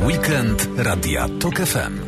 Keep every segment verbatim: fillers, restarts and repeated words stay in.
Weekend Radia Tok F M.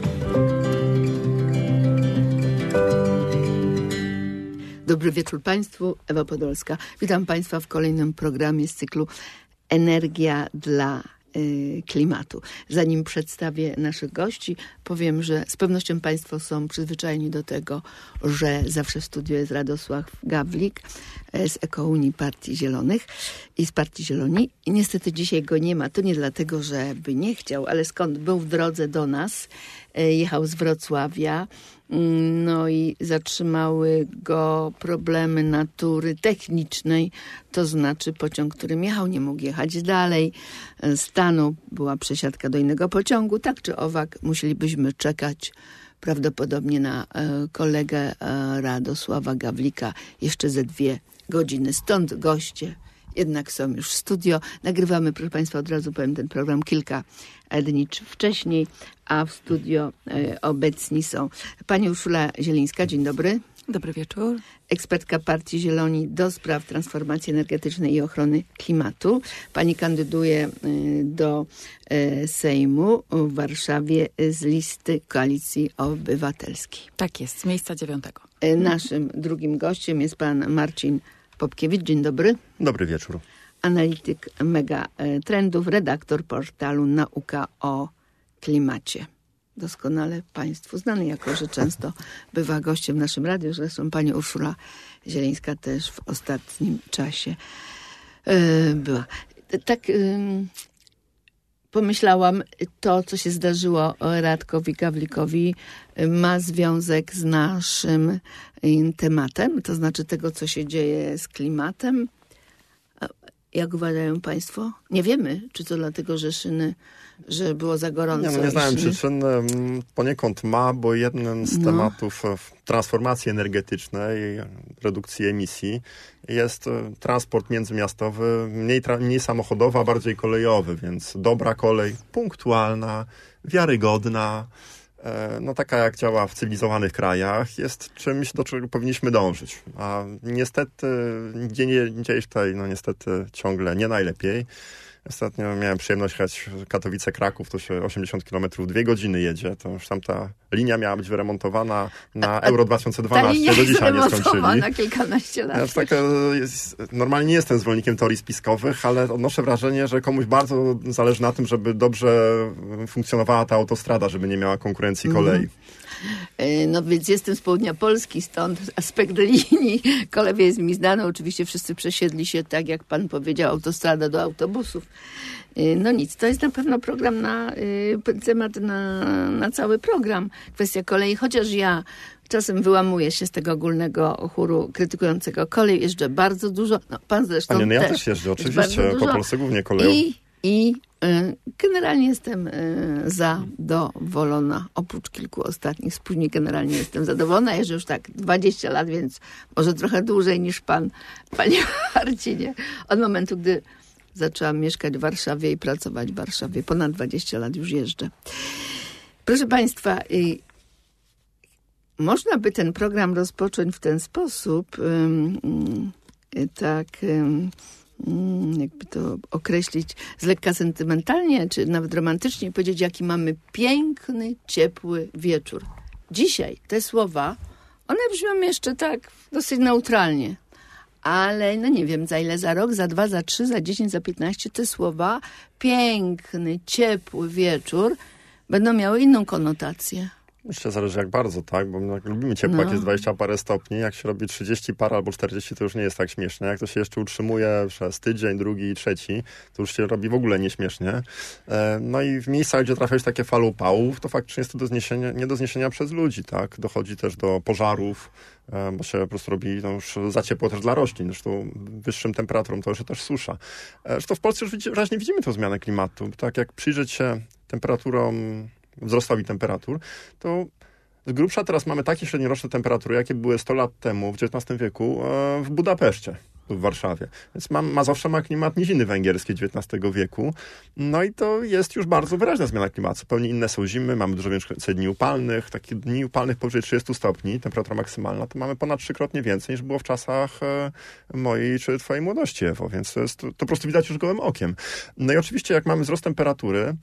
Dobry wieczór Państwu, Ewa Podolska. Witam Państwa w kolejnym programie z cyklu Energia dla y, klimatu. Zanim przedstawię naszych gości, powiem, że z pewnością Państwo są przyzwyczajeni do tego, że zawsze w studiu jest Radosław Gawlik z Ekounii Partii Zielonych i z Partii Zieloni. I niestety dzisiaj go nie ma. To nie dlatego, że by nie chciał, ale skąd był w drodze do nas, jechał z Wrocławia, no i zatrzymały go problemy natury technicznej, to znaczy pociąg, którym jechał, nie mógł jechać dalej, stanął, była przesiadka do innego pociągu, tak czy owak musielibyśmy czekać prawdopodobnie na kolegę Radosława Gawlika jeszcze ze dwie godziny. Stąd goście jednak są już w studio. Nagrywamy, proszę Państwa, od razu powiem, ten program kilka dni wcześniej, a w studio e, obecni są pani Urszula Zielińska. Dzień dobry. Dobry wieczór. Ekspertka Partii Zieloni do spraw transformacji energetycznej i ochrony klimatu. Pani kandyduje y, do y, Sejmu w Warszawie z listy Koalicji Obywatelskiej. Tak jest, z miejsca dziewiątego. Y, naszym drugim gościem jest pan Marcin Popkiewicz. Dzień dobry. Dobry wieczór. Analityk Mega Trendów, redaktor portalu Nauka o Klimacie. Doskonale Państwu znany, jako że często bywa gościem w naszym radiu. Zresztą pani Urszula Zielińska też w ostatnim czasie yy, była. Tak yy, pomyślałam, to co się zdarzyło Radkowi Gawlikowi yy, ma związek z naszym yy, tematem, to znaczy tego, co się dzieje z klimatem. Jak uważają Państwo? Nie wiemy, czy to dlatego, że szyny, że było za gorąco. Nie, no nie znałem przyczyn. Poniekąd ma, bo jednym z no. tematów transformacji energetycznej, redukcji emisji jest transport międzymiastowy, mniej, tra- mniej samochodowy, a bardziej kolejowy, więc dobra kolej, punktualna, wiarygodna, no taka jak działa w cywilizowanych krajach, jest czymś, do czego powinniśmy dążyć. A niestety dzieje, dzieje się tutaj, no niestety ciągle nie najlepiej. Ostatnio miałem przyjemność jechać Katowice-Kraków, to się osiemdziesiąt kilometrów, dwie godziny jedzie. To już tam ta linia miała być wyremontowana na Euro dwa tysiące dwanaście, do dzisiaj nie skończyli. Na kilkanaście lat. Ja tak, jest, normalnie nie jestem zwolennikiem teorii spiskowych, ale odnoszę wrażenie, że komuś bardzo zależy na tym, żeby dobrze funkcjonowała ta autostrada, żeby nie miała konkurencji kolei. Mm. No więc jestem z południa Polski, stąd aspekt linii kolejowej jest mi znany. Oczywiście wszyscy przesiedli się, tak jak pan powiedział, autostrada do autobusów. No nic, to jest na pewno program na temat na, na cały program. Kwestia kolei, chociaż ja czasem wyłamuję się z tego ogólnego chóru krytykującego kolej. Jeżdżę bardzo dużo. No, pan zresztą Panie, no ja też, też jeżdżę, oczywiście, po Polsce głównie koleją. I, i y, generalnie jestem y, zadowolona. Oprócz kilku ostatnich spóźnień generalnie jestem zadowolona. Jeżdżę już tak dwadzieścia lat, więc może trochę dłużej niż pan, panie Marcinie. Od momentu, gdy zaczęłam mieszkać w Warszawie i pracować w Warszawie. Ponad dwadzieścia lat już jeżdżę. Proszę Państwa, y, można by ten program rozpocząć w ten sposób, y, y, tak, y, jakby to określić, z lekka sentymentalnie, czy nawet romantycznie, powiedzieć, jaki mamy piękny, ciepły wieczór. Dzisiaj te słowa, one brzmią jeszcze tak dosyć neutralnie. Ale no nie wiem, za ile, za rok, za dwa, za trzy, za dziesięć, za piętnaście te słowa piękny, ciepły wieczór będą miały inną konotację. Myślę, zależy jak bardzo, tak? Bo my lubimy ciepło, No. jak jest dwadzieścia parę stopni. Jak się robi trzydzieści parę albo czterdzieści, to już nie jest tak śmieszne. Jak to się jeszcze utrzymuje przez tydzień, drugi i trzeci, to już się robi w ogóle nieśmiesznie. No i w miejscach, gdzie trafiają takie fale upałów, to faktycznie jest to do zniesienia, nie do zniesienia przez ludzi, tak? Dochodzi też do pożarów, bo się po prostu robi no już za ciepło też dla roślin. Zresztą wyższym temperaturom to już też susza. Zresztą w Polsce już wyraźnie widzimy tę zmianę klimatu. Tak jak przyjrzeć się temperaturom, wzrostowi temperatur, to z grubsza teraz mamy takie średnioroczne temperatury, jakie były sto lat temu, w dziewiętnastym wieku, w Budapeszcie, w Warszawie. Więc ma, Mazowsze ma klimat niziny węgierskie dziewiętnastego wieku. No i to jest już bardzo wyraźna zmiana klimatu. Zupełnie inne są zimy, mamy dużo więcej dni upalnych, takich dni upalnych powyżej trzydziestu stopni, temperatura maksymalna, to mamy ponad trzykrotnie więcej niż było w czasach mojej czy twojej młodości, Ewo. Więc to, jest, to, to po prostu widać już gołym okiem. No i oczywiście jak mamy wzrost temperatury,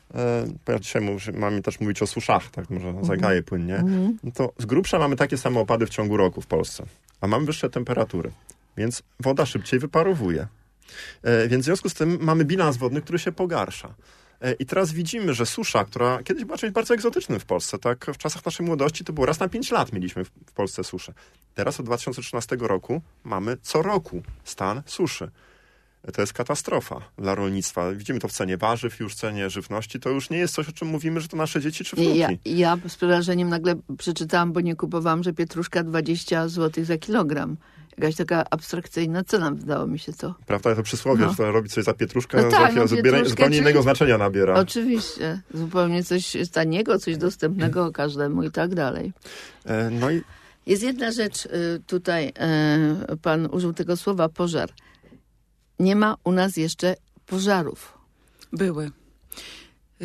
ponieważ dzisiaj mamy też mówić o suszach, tak może mm. zagaję płynnie, mm. to z grubsza mamy takie same opady w ciągu roku w Polsce, a mamy wyższe temperatury, więc woda szybciej wyparowuje. Więc w związku z tym mamy bilans wodny, który się pogarsza. I teraz widzimy, że susza, która kiedyś była czymś bardzo egzotycznym w Polsce, tak w czasach naszej młodości to było raz na pięć lat mieliśmy w Polsce suszę. Teraz od dwa tysiące trzynastego roku mamy co roku stan suszy. To jest katastrofa dla rolnictwa. Widzimy to w cenie warzyw, już w cenie żywności. To już nie jest coś, o czym mówimy, że to nasze dzieci czy wnuki. Ja, ja z przerażeniem nagle przeczytałam, bo nie kupowałam, że pietruszka dwadzieścia złotych za kilogram. Jakaś taka abstrakcyjna cena, wydało mi się to. Prawda, to przysłowie, no. że robić coś za pietruszkę, no tak, no, zupełnie czyli... innego znaczenia nabiera. Oczywiście. Zupełnie coś taniego, coś dostępnego każdemu i tak dalej. E, no i... Jest jedna rzecz tutaj, e, pan użył tego słowa pożar. Nie ma u nas jeszcze pożarów. Były. Yy,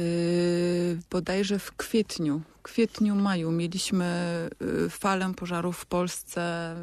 bodajże w kwietniu, kwietniu, maju mieliśmy yy, falę pożarów w Polsce.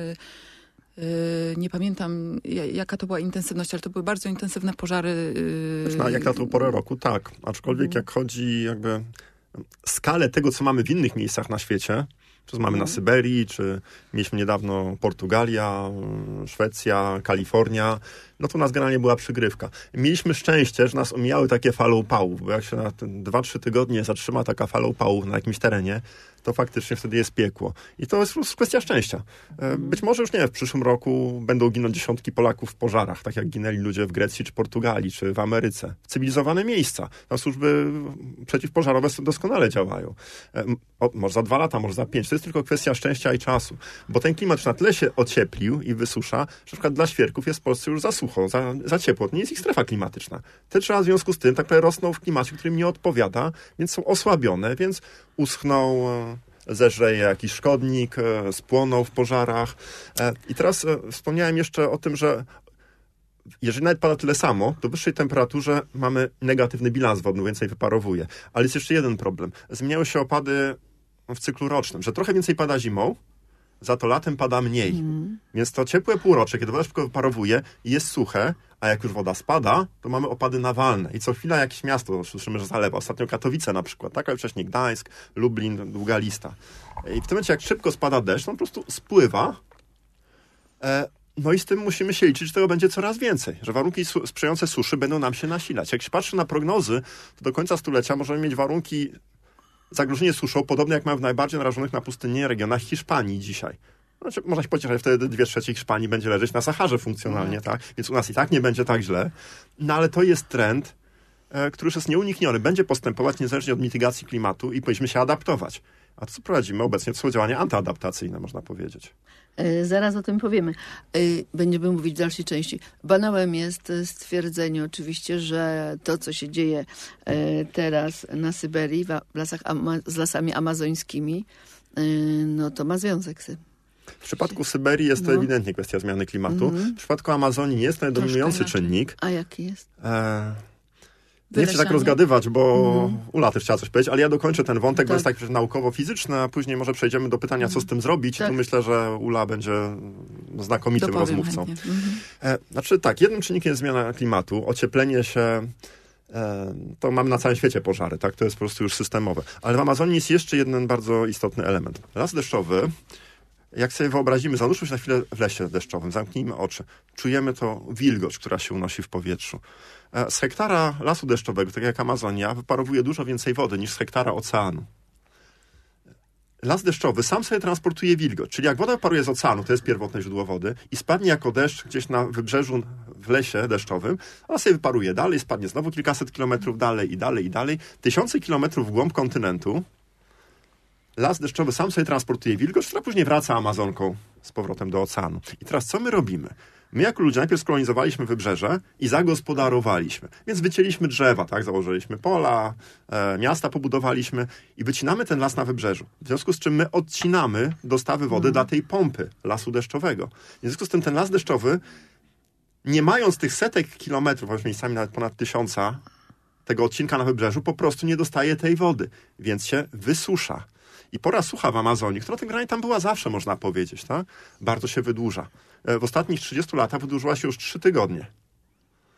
Yy, yy, nie pamiętam, jaka to była intensywność, ale to były bardzo intensywne pożary. Yy. No, jak na tą porę roku, tak. Aczkolwiek jak chodzi jakby skalę tego, co mamy w innych miejscach na świecie, czy mamy na Syberii, czy mieliśmy niedawno Portugalia, Szwecja, Kalifornia, no to u nas generalnie była przygrywka. Mieliśmy szczęście, że nas omijały takie fale upałów, bo jak się na dwa trzy tygodnie zatrzyma taka fala upałów na jakimś terenie, to faktycznie wtedy jest piekło. I to jest kwestia szczęścia. Być może już nie, w przyszłym roku będą ginąć dziesiątki Polaków w pożarach, tak jak ginęli ludzie w Grecji, czy Portugalii, czy w Ameryce. Cywilizowane miejsca. Tam służby przeciwpożarowe doskonale działają. O, może za dwa lata, może za pięć. To jest tylko kwestia szczęścia i czasu. Bo ten klimat już na tyle się ocieplił i wysusza, że na przykład dla świerków jest w Polsce już za sucho, za, za ciepło. To nie jest ich strefa klimatyczna. Te trzeba w związku z tym tak naprawdę rosną w klimacie, który im nie odpowiada, więc są osłabione, więc uschną, zeżreje jakiś szkodnik, spłoną w pożarach. I teraz wspomniałem jeszcze o tym, że jeżeli nawet pada tyle samo, to w wyższej temperaturze mamy negatywny bilans wodny, więcej wyparowuje. Ale jest jeszcze jeden problem. Zmieniają się opady w cyklu rocznym, że trochę więcej pada zimą, za to latem pada mniej. Mm. Więc to ciepłe półrocze, kiedy woda szybko wyparowuje i jest suche, a jak już woda spada, to mamy opady nawalne. I co chwila jakieś miasto, słyszymy, że zalewa. Ostatnio Katowice na przykład, tak? Ale wcześniej Gdańsk, Lublin, długa lista. I w tym momencie, jak szybko spada deszcz, on po prostu spływa. E, no i z tym musimy się liczyć, że tego będzie coraz więcej. Że warunki su- sprzyjające suszy będą nam się nasilać. Jak się patrzy na prognozy, to do końca stulecia możemy mieć warunki zagrożenie suszą, podobne jak mamy w najbardziej narażonych na pustynię regionach Hiszpanii dzisiaj. Znaczy, można się powiedzieć, że wtedy dwie trzecie Hiszpanii będzie leżeć na Saharze funkcjonalnie, no. tak? Więc u nas i tak nie będzie tak źle. No ale to jest trend, e, który już jest nieunikniony. Będzie postępować niezależnie od mitygacji klimatu i powinniśmy się adaptować. A to, co prowadzimy obecnie, to są działania antyadaptacyjne, można powiedzieć. E, zaraz o tym powiemy. E, będziemy mówić w dalszej części. Banałem jest stwierdzenie oczywiście, że to, co się dzieje e, teraz na Syberii, w lasach, ama- z lasami amazońskimi, e, no to ma związek z tym. W przypadku Syberii jest to no. ewidentnie kwestia zmiany klimatu. Mm-hmm. W przypadku Amazonii nie jest to dominujący czynnik. A jaki jest? E... Nie chcę tak rozgadywać, bo mm. Ula też chciała coś powiedzieć, ale ja dokończę ten wątek, tak. bo jest tak naukowo-fizyczny, a później może przejdziemy do pytania, co z tym zrobić. Tak. I tu myślę, że Ula będzie znakomitym Dopowiem rozmówcą. Mm-hmm. E, znaczy tak, jednym czynnikiem jest zmiana klimatu, ocieplenie się, e, to mamy na całym świecie pożary, tak? To jest po prostu już systemowe. Ale w Amazonii jest jeszcze jeden bardzo istotny element. Las deszczowy, jak sobie wyobrazimy, zanurzmy się na chwilę w lesie deszczowym, zamknijmy oczy. Czujemy to wilgoć, która się unosi w powietrzu. Z hektara lasu deszczowego, tak jak Amazonia, wyparowuje dużo więcej wody niż z hektara oceanu. Las deszczowy sam sobie transportuje wilgoć, czyli jak woda wyparuje z oceanu, to jest pierwotne źródło wody, i spadnie jako deszcz gdzieś na wybrzeżu w lesie deszczowym, ona sobie wyparuje dalej, spadnie znowu kilkaset kilometrów dalej i dalej i dalej. Tysiące kilometrów w głąb kontynentu las deszczowy sam sobie transportuje wilgoć, która później wraca Amazonką z powrotem do oceanu. I teraz co my robimy? My jako ludzie najpierw skolonizowaliśmy wybrzeże i zagospodarowaliśmy. Więc wycięliśmy drzewa, tak? Założyliśmy pola, e, miasta pobudowaliśmy i wycinamy ten las na wybrzeżu. W związku z czym my odcinamy dostawy wody mm. dla tej pompy lasu deszczowego. W związku z tym ten las deszczowy, nie mając tych setek kilometrów, a miejscami nawet ponad tysiąca, tego odcinka na wybrzeżu, po prostu nie dostaje tej wody, więc się wysusza. I pora sucha w Amazonii, która tym tam była zawsze, można powiedzieć, tak? Bardzo się wydłuża. W ostatnich trzydziestu latach wydłużyła się już trzy tygodnie.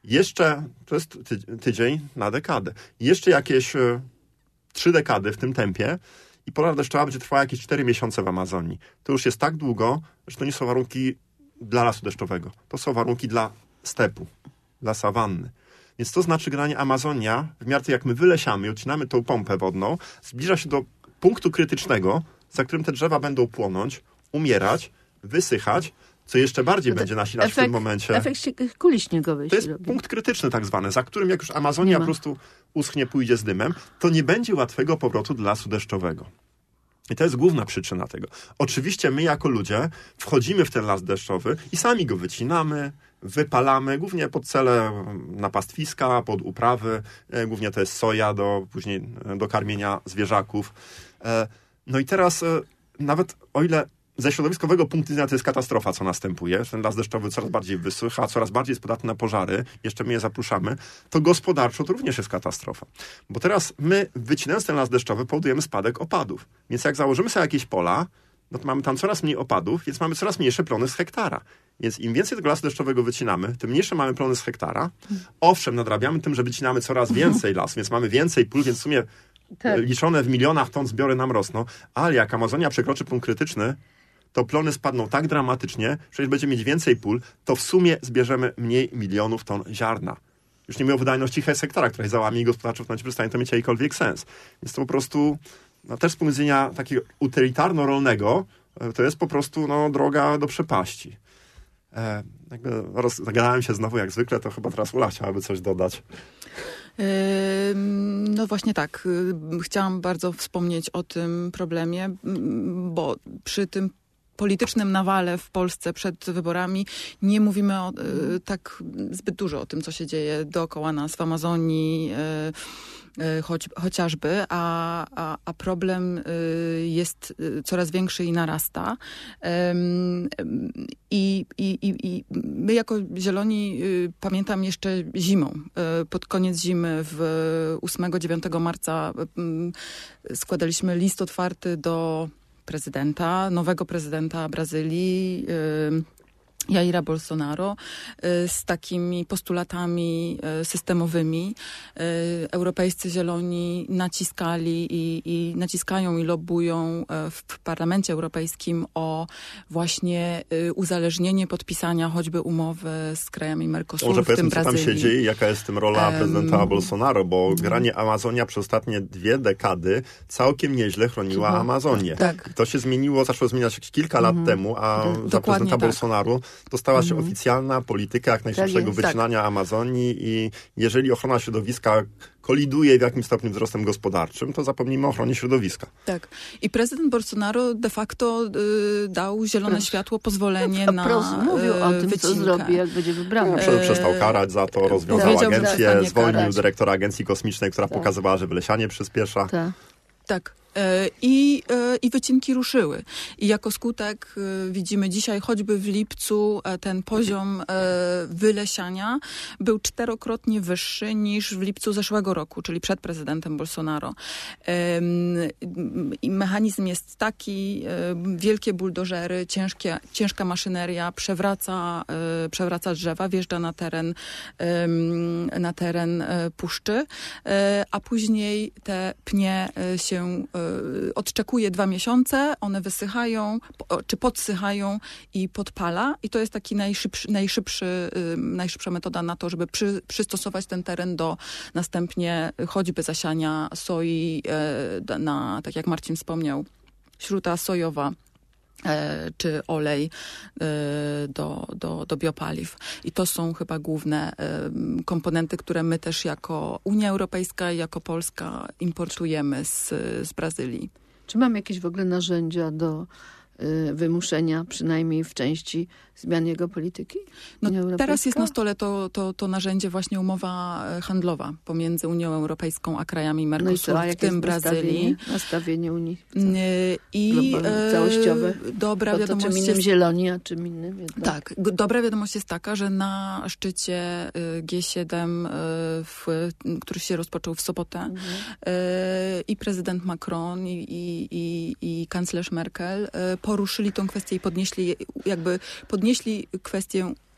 Jeszcze, to jest ty, tydzień na dekadę. Jeszcze jakieś y, trzy dekady w tym tempie i pora deszczowa będzie trwała jakieś cztery miesiące w Amazonii. To już jest tak długo, że to nie są warunki dla lasu deszczowego. To są warunki dla stepu, dla sawanny. Więc to znaczy, generalnie Amazonia, w miarę jak my wylesiamy i odcinamy tą pompę wodną, zbliża się do punktu krytycznego, za którym te drzewa będą płonąć, umierać, wysychać, co jeszcze bardziej No będzie nasilać efekt, w tym momencie. Efekt kuli śniegowej To jest się robi. punkt krytyczny tak zwany, za którym jak już Amazonia po prostu uschnie, pójdzie z dymem, to nie będzie łatwego powrotu do lasu deszczowego. I to jest główna przyczyna tego. Oczywiście my jako ludzie wchodzimy w ten las deszczowy i sami go wycinamy, wypalamy, głównie pod cele na pastwiska, pod uprawy. Głównie to jest soja do później do karmienia zwierzaków. No i teraz nawet o ile ze środowiskowego punktu widzenia to jest katastrofa, co następuje. Ten las deszczowy coraz bardziej wysycha, coraz bardziej jest podatny na pożary. Jeszcze my je zapruszamy. To gospodarczo to również jest katastrofa. Bo teraz my, wycinając ten las deszczowy, powodujemy spadek opadów. Więc jak założymy sobie jakieś pola, no to mamy tam coraz mniej opadów, więc mamy coraz mniejsze plony z hektara. Więc im więcej tego lasu deszczowego wycinamy, tym mniejsze mamy plony z hektara. Owszem, nadrabiamy tym, że wycinamy coraz więcej lasu, więc mamy więcej pól, więc w sumie tak. liczone w milionach ton zbiory nam rosną. Ale jak Amazonia przekroczy punkt krytyczny, to plony spadną tak dramatycznie, że jeśli będziemy mieć więcej pól, to w sumie zbierzemy mniej milionów ton ziarna. Już nie mówię o wydajności hektara, która się załamie i gospodarczo w momencie przestanie to mieć jakikolwiek sens. Więc to po prostu no, też z punktu widzenia takiego utylitarno-rolnego to jest po prostu no, droga do przepaści. E, jakby zagadałem się znowu jak zwykle, to chyba teraz Ula chciałaby coś dodać. No właśnie tak. Chciałam bardzo wspomnieć o tym problemie, bo przy tym politycznym nawale w Polsce przed wyborami nie mówimy o, tak zbyt dużo o tym, co się dzieje dookoła nas w Amazonii, choć, chociażby, a, a, a problem jest coraz większy i narasta. I, i, i my jako Zieloni pamiętam jeszcze zimą. Pod koniec zimy w ósmego dziewiątego marca składaliśmy list otwarty do prezydenta, nowego prezydenta Brazylii, Jaira Bolsonaro, z takimi postulatami systemowymi. Europejscy Zieloni naciskali i, i naciskają i lobbują w Parlamencie Europejskim o właśnie uzależnienie podpisania choćby umowy z krajami Mercosuru, Może w tym co Brazylii. tam się dzieje, jaka jest w tym rola Um, prezydenta Bolsonaro, bo granie Amazonia przez ostatnie dwie dekady całkiem nieźle chroniła Mhm. Amazonię. Tak. To się zmieniło, zaczęło zmieniać kilka lat temu, a za Dokładnie prezydenta tak. Bolsonaro to stała się oficjalna polityka jak najszybszego jest, wycinania Amazonii i jeżeli ochrona środowiska koliduje w jakimś stopniu wzrostem gospodarczym, to zapomnijmy o ochronie środowiska. Tak. I prezydent Bolsonaro de facto y, dał zielone Proszę. światło, pozwolenie A na Pros mówił o tym, wycinkę. co zrobi, jak będzie wybrany. No, prze- przestał karać za to, rozwiązał Powiedział, że agencję, przestanie zwolnił karać. dyrektora Agencji Kosmicznej, która Tak. pokazywała, że wylesianie przyspiesza. Tak. Tak. I, I wycinki ruszyły. I jako skutek widzimy dzisiaj, choćby w lipcu, ten poziom wylesiania był czterokrotnie wyższy niż w lipcu zeszłego roku, czyli przed prezydentem Bolsonaro. I mechanizm jest taki, wielkie buldożery, ciężkie, ciężka maszyneria przewraca, przewraca drzewa, wjeżdża na teren, na teren puszczy, a później te pnie się odczekuje dwa miesiące, one wysychają, czy podsychają i podpala. I to jest taki najszybszy, najszybszy, najszybsza metoda na to, żeby przy, przystosować ten teren do następnie choćby zasiania soi, na, tak jak Marcin wspomniał, śruta sojowa, czy olej do, do, do biopaliw. I to są chyba główne komponenty, które my też jako Unia Europejska i jako Polska importujemy z, z Brazylii. Czy mamy jakieś w ogóle narzędzia do y, wymuszenia, przynajmniej w części, zmian jego polityki? No, Unia Europejska? teraz jest na stole to, to, to narzędzie właśnie umowa handlowa pomiędzy Unią Europejską a krajami No i Mercosuru, co, a w jakie tym jest Brazylii. nastawienie, nastawienie Unii? I Globalne, całościowe. Dobra To, to wiadomość czym innym jest... zieloni, a czym innym jednak. Tak. G- Dobra wiadomość jest taka, że na szczycie y, G siedem, y, w, który się rozpoczął w sobotę, Mhm. y, i prezydent Macron i, i, i, i kanclerz Merkel y, poruszyli tą kwestię i podnieśli, jakby podnieśli kwestię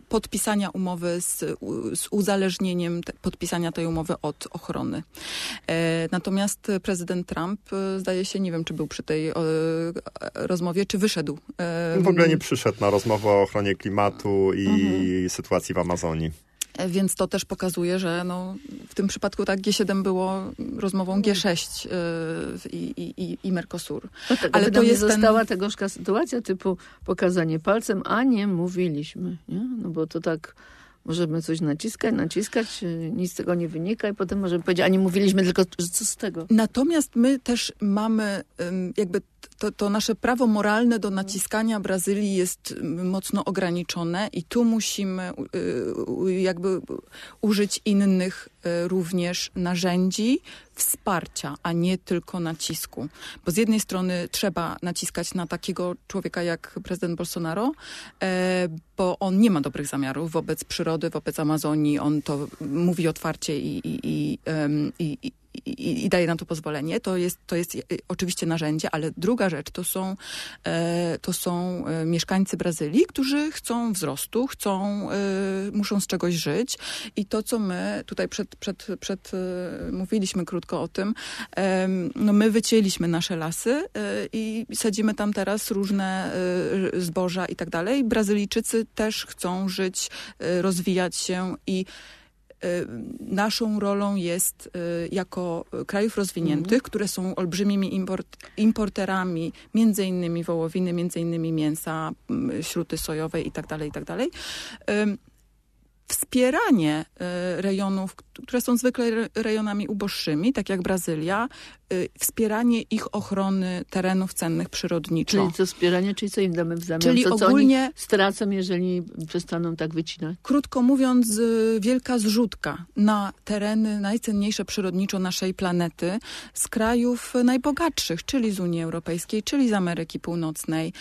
podpisania umowy z, z uzależnieniem te, podpisania tej umowy od ochrony. E, natomiast prezydent Trump, zdaje się, nie wiem, czy był przy tej e, rozmowie, czy wyszedł. E, w ogóle nie przyszedł na rozmowę o ochronie klimatu i mhm. sytuacji w Amazonii. Więc to też pokazuje, że no, w tym przypadku tak G siedem było rozmową G sześć yy, i, i, i Mercosur. No tak, ale to jest została ten... ta gorzka sytuacja typu pokazanie palcem, a nie mówiliśmy. Nie? No bo to tak możemy coś naciskać, naciskać, nic z tego nie wynika i potem możemy powiedzieć, a nie mówiliśmy, tylko co z tego. Natomiast my też mamy jakby to, to nasze prawo moralne do naciskania Brazylii jest mocno ograniczone i tu musimy jakby użyć innych również narzędzi wsparcia, a nie tylko nacisku. Bo z jednej strony trzeba naciskać na takiego człowieka jak prezydent Bolsonaro, bo on nie ma dobrych zamiarów wobec przyrody, wobec Amazonii. On to mówi otwarcie i, i, i, i, i I, i daje nam to pozwolenie. To jest, to jest oczywiście narzędzie, ale druga rzecz to są, e, to są e, mieszkańcy Brazylii, którzy chcą wzrostu, chcą, e, muszą z czegoś żyć i to, co my tutaj przed, przed, przed e, mówiliśmy krótko o tym, e, no my wycięliśmy nasze lasy e, i sadzimy tam teraz różne e, zboża i tak dalej. Brazylijczycy też chcą żyć, e, rozwijać się i naszą rolą jest jako krajów rozwiniętych, mm. które są olbrzymimi import, importerami między innymi wołowiny, między innymi mięsa, śruty sojowej i tak dalej, i tak dalej. Wspieranie rejonów, które są zwykle rejonami uboższymi, tak jak Brazylia, wspieranie ich ochrony terenów cennych przyrodniczo. Czyli co wspieranie, czyli co im damy w zamian? Czyli co, co ogólnie oni stracą, jeżeli przestaną tak wycinać? Krótko mówiąc, wielka zrzutka na tereny najcenniejsze przyrodniczo naszej planety z krajów najbogatszych, czyli z Unii Europejskiej, czyli z Ameryki Północnej.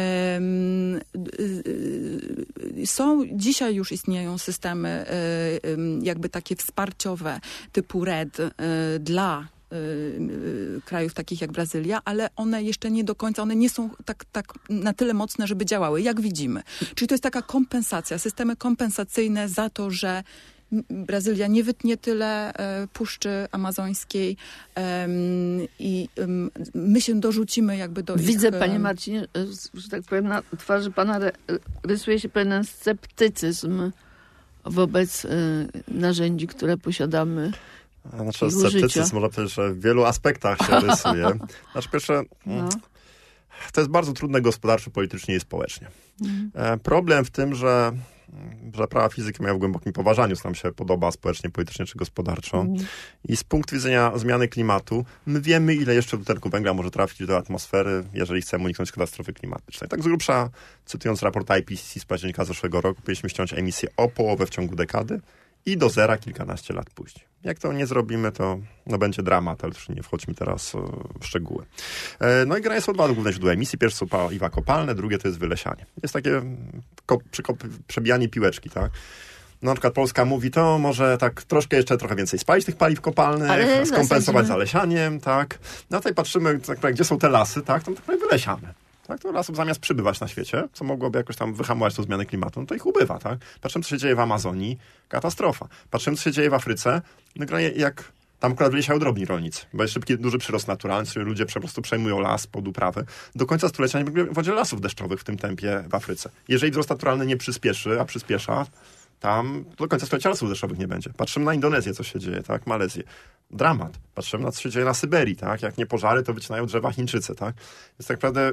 Są, dzisiaj już istnieją systemy jakby takie wsparciowe typu R E D dla krajów takich jak Brazylia, ale one jeszcze nie do końca, one nie są tak, tak na tyle mocne, żeby działały, jak widzimy. Czyli to jest taka kompensacja, systemy kompensacyjne za to, że Brazylia nie wytnie tyle e, puszczy amazońskiej e, i e, my się dorzucimy jakby do Widzę, ich... panie Marcinie, że tak powiem, na twarzy pana rysuje się pewien sceptycyzm wobec e, narzędzi, które posiadamy. Znaczy, sceptycyzm można powiedzieć, że w wielu aspektach się rysuje. Znaczy, pierwsze, no. to jest bardzo trudne gospodarczo, politycznie i społecznie. Mm. Problem w tym, że, że prawa fizyki mają w głębokim poważaniu, co nam się podoba społecznie, politycznie czy gospodarczo. Mm. I z punktu widzenia zmiany klimatu, my wiemy, ile jeszcze dwutlenku węgla może trafić do atmosfery, jeżeli chcemy uniknąć katastrofy klimatycznej. Tak z grubsza, cytując raport I P C C z października zeszłego roku, powinniśmy ściąć emisję o połowę w ciągu dekady i do zera kilkanaście lat później. Jak to nie zrobimy, to no, będzie dramat, ale już nie wchodźmy teraz w szczegóły. E, no i generalnie są dwa główne źródła emisji. Pierwsze są paliwa kopalne, drugie to jest wylesianie. Jest takie ko- przykop- przebijanie piłeczki, tak? No, na przykład Polska mówi, to może tak troszkę jeszcze trochę więcej spalić tych paliw kopalnych, ale skompensować zalesianiem, tak? No tutaj patrzymy, tak, gdzie są te lasy, tak? To tak wylesiamy. Tak, to lasów zamiast przybywać na świecie, co mogłoby jakoś tam wyhamować tą zmianę klimatu, no to ich ubywa, tak? Patrzymy, co się dzieje w Amazonii, katastrofa. Patrzymy, co się dzieje w Afryce, no jak tam akurat wylesiają drobni rolnicy, bo jest szybki, duży przyrost naturalny, czyli ludzie po prostu przejmują las pod uprawę. Do końca stulecia nie będzie lasów deszczowych w tym tempie w Afryce. Jeżeli wzrost naturalny nie przyspieszy, a przyspiesza, tam do końca stulecia lasów deszczowych nie będzie. Patrzymy na Indonezję, co się dzieje, tak? Malezję. Dramat. Patrzymy na co się dzieje na Syberii, tak? Jak nie pożary, to wycinają drzewa Chińczycy, tak? Więc tak naprawdę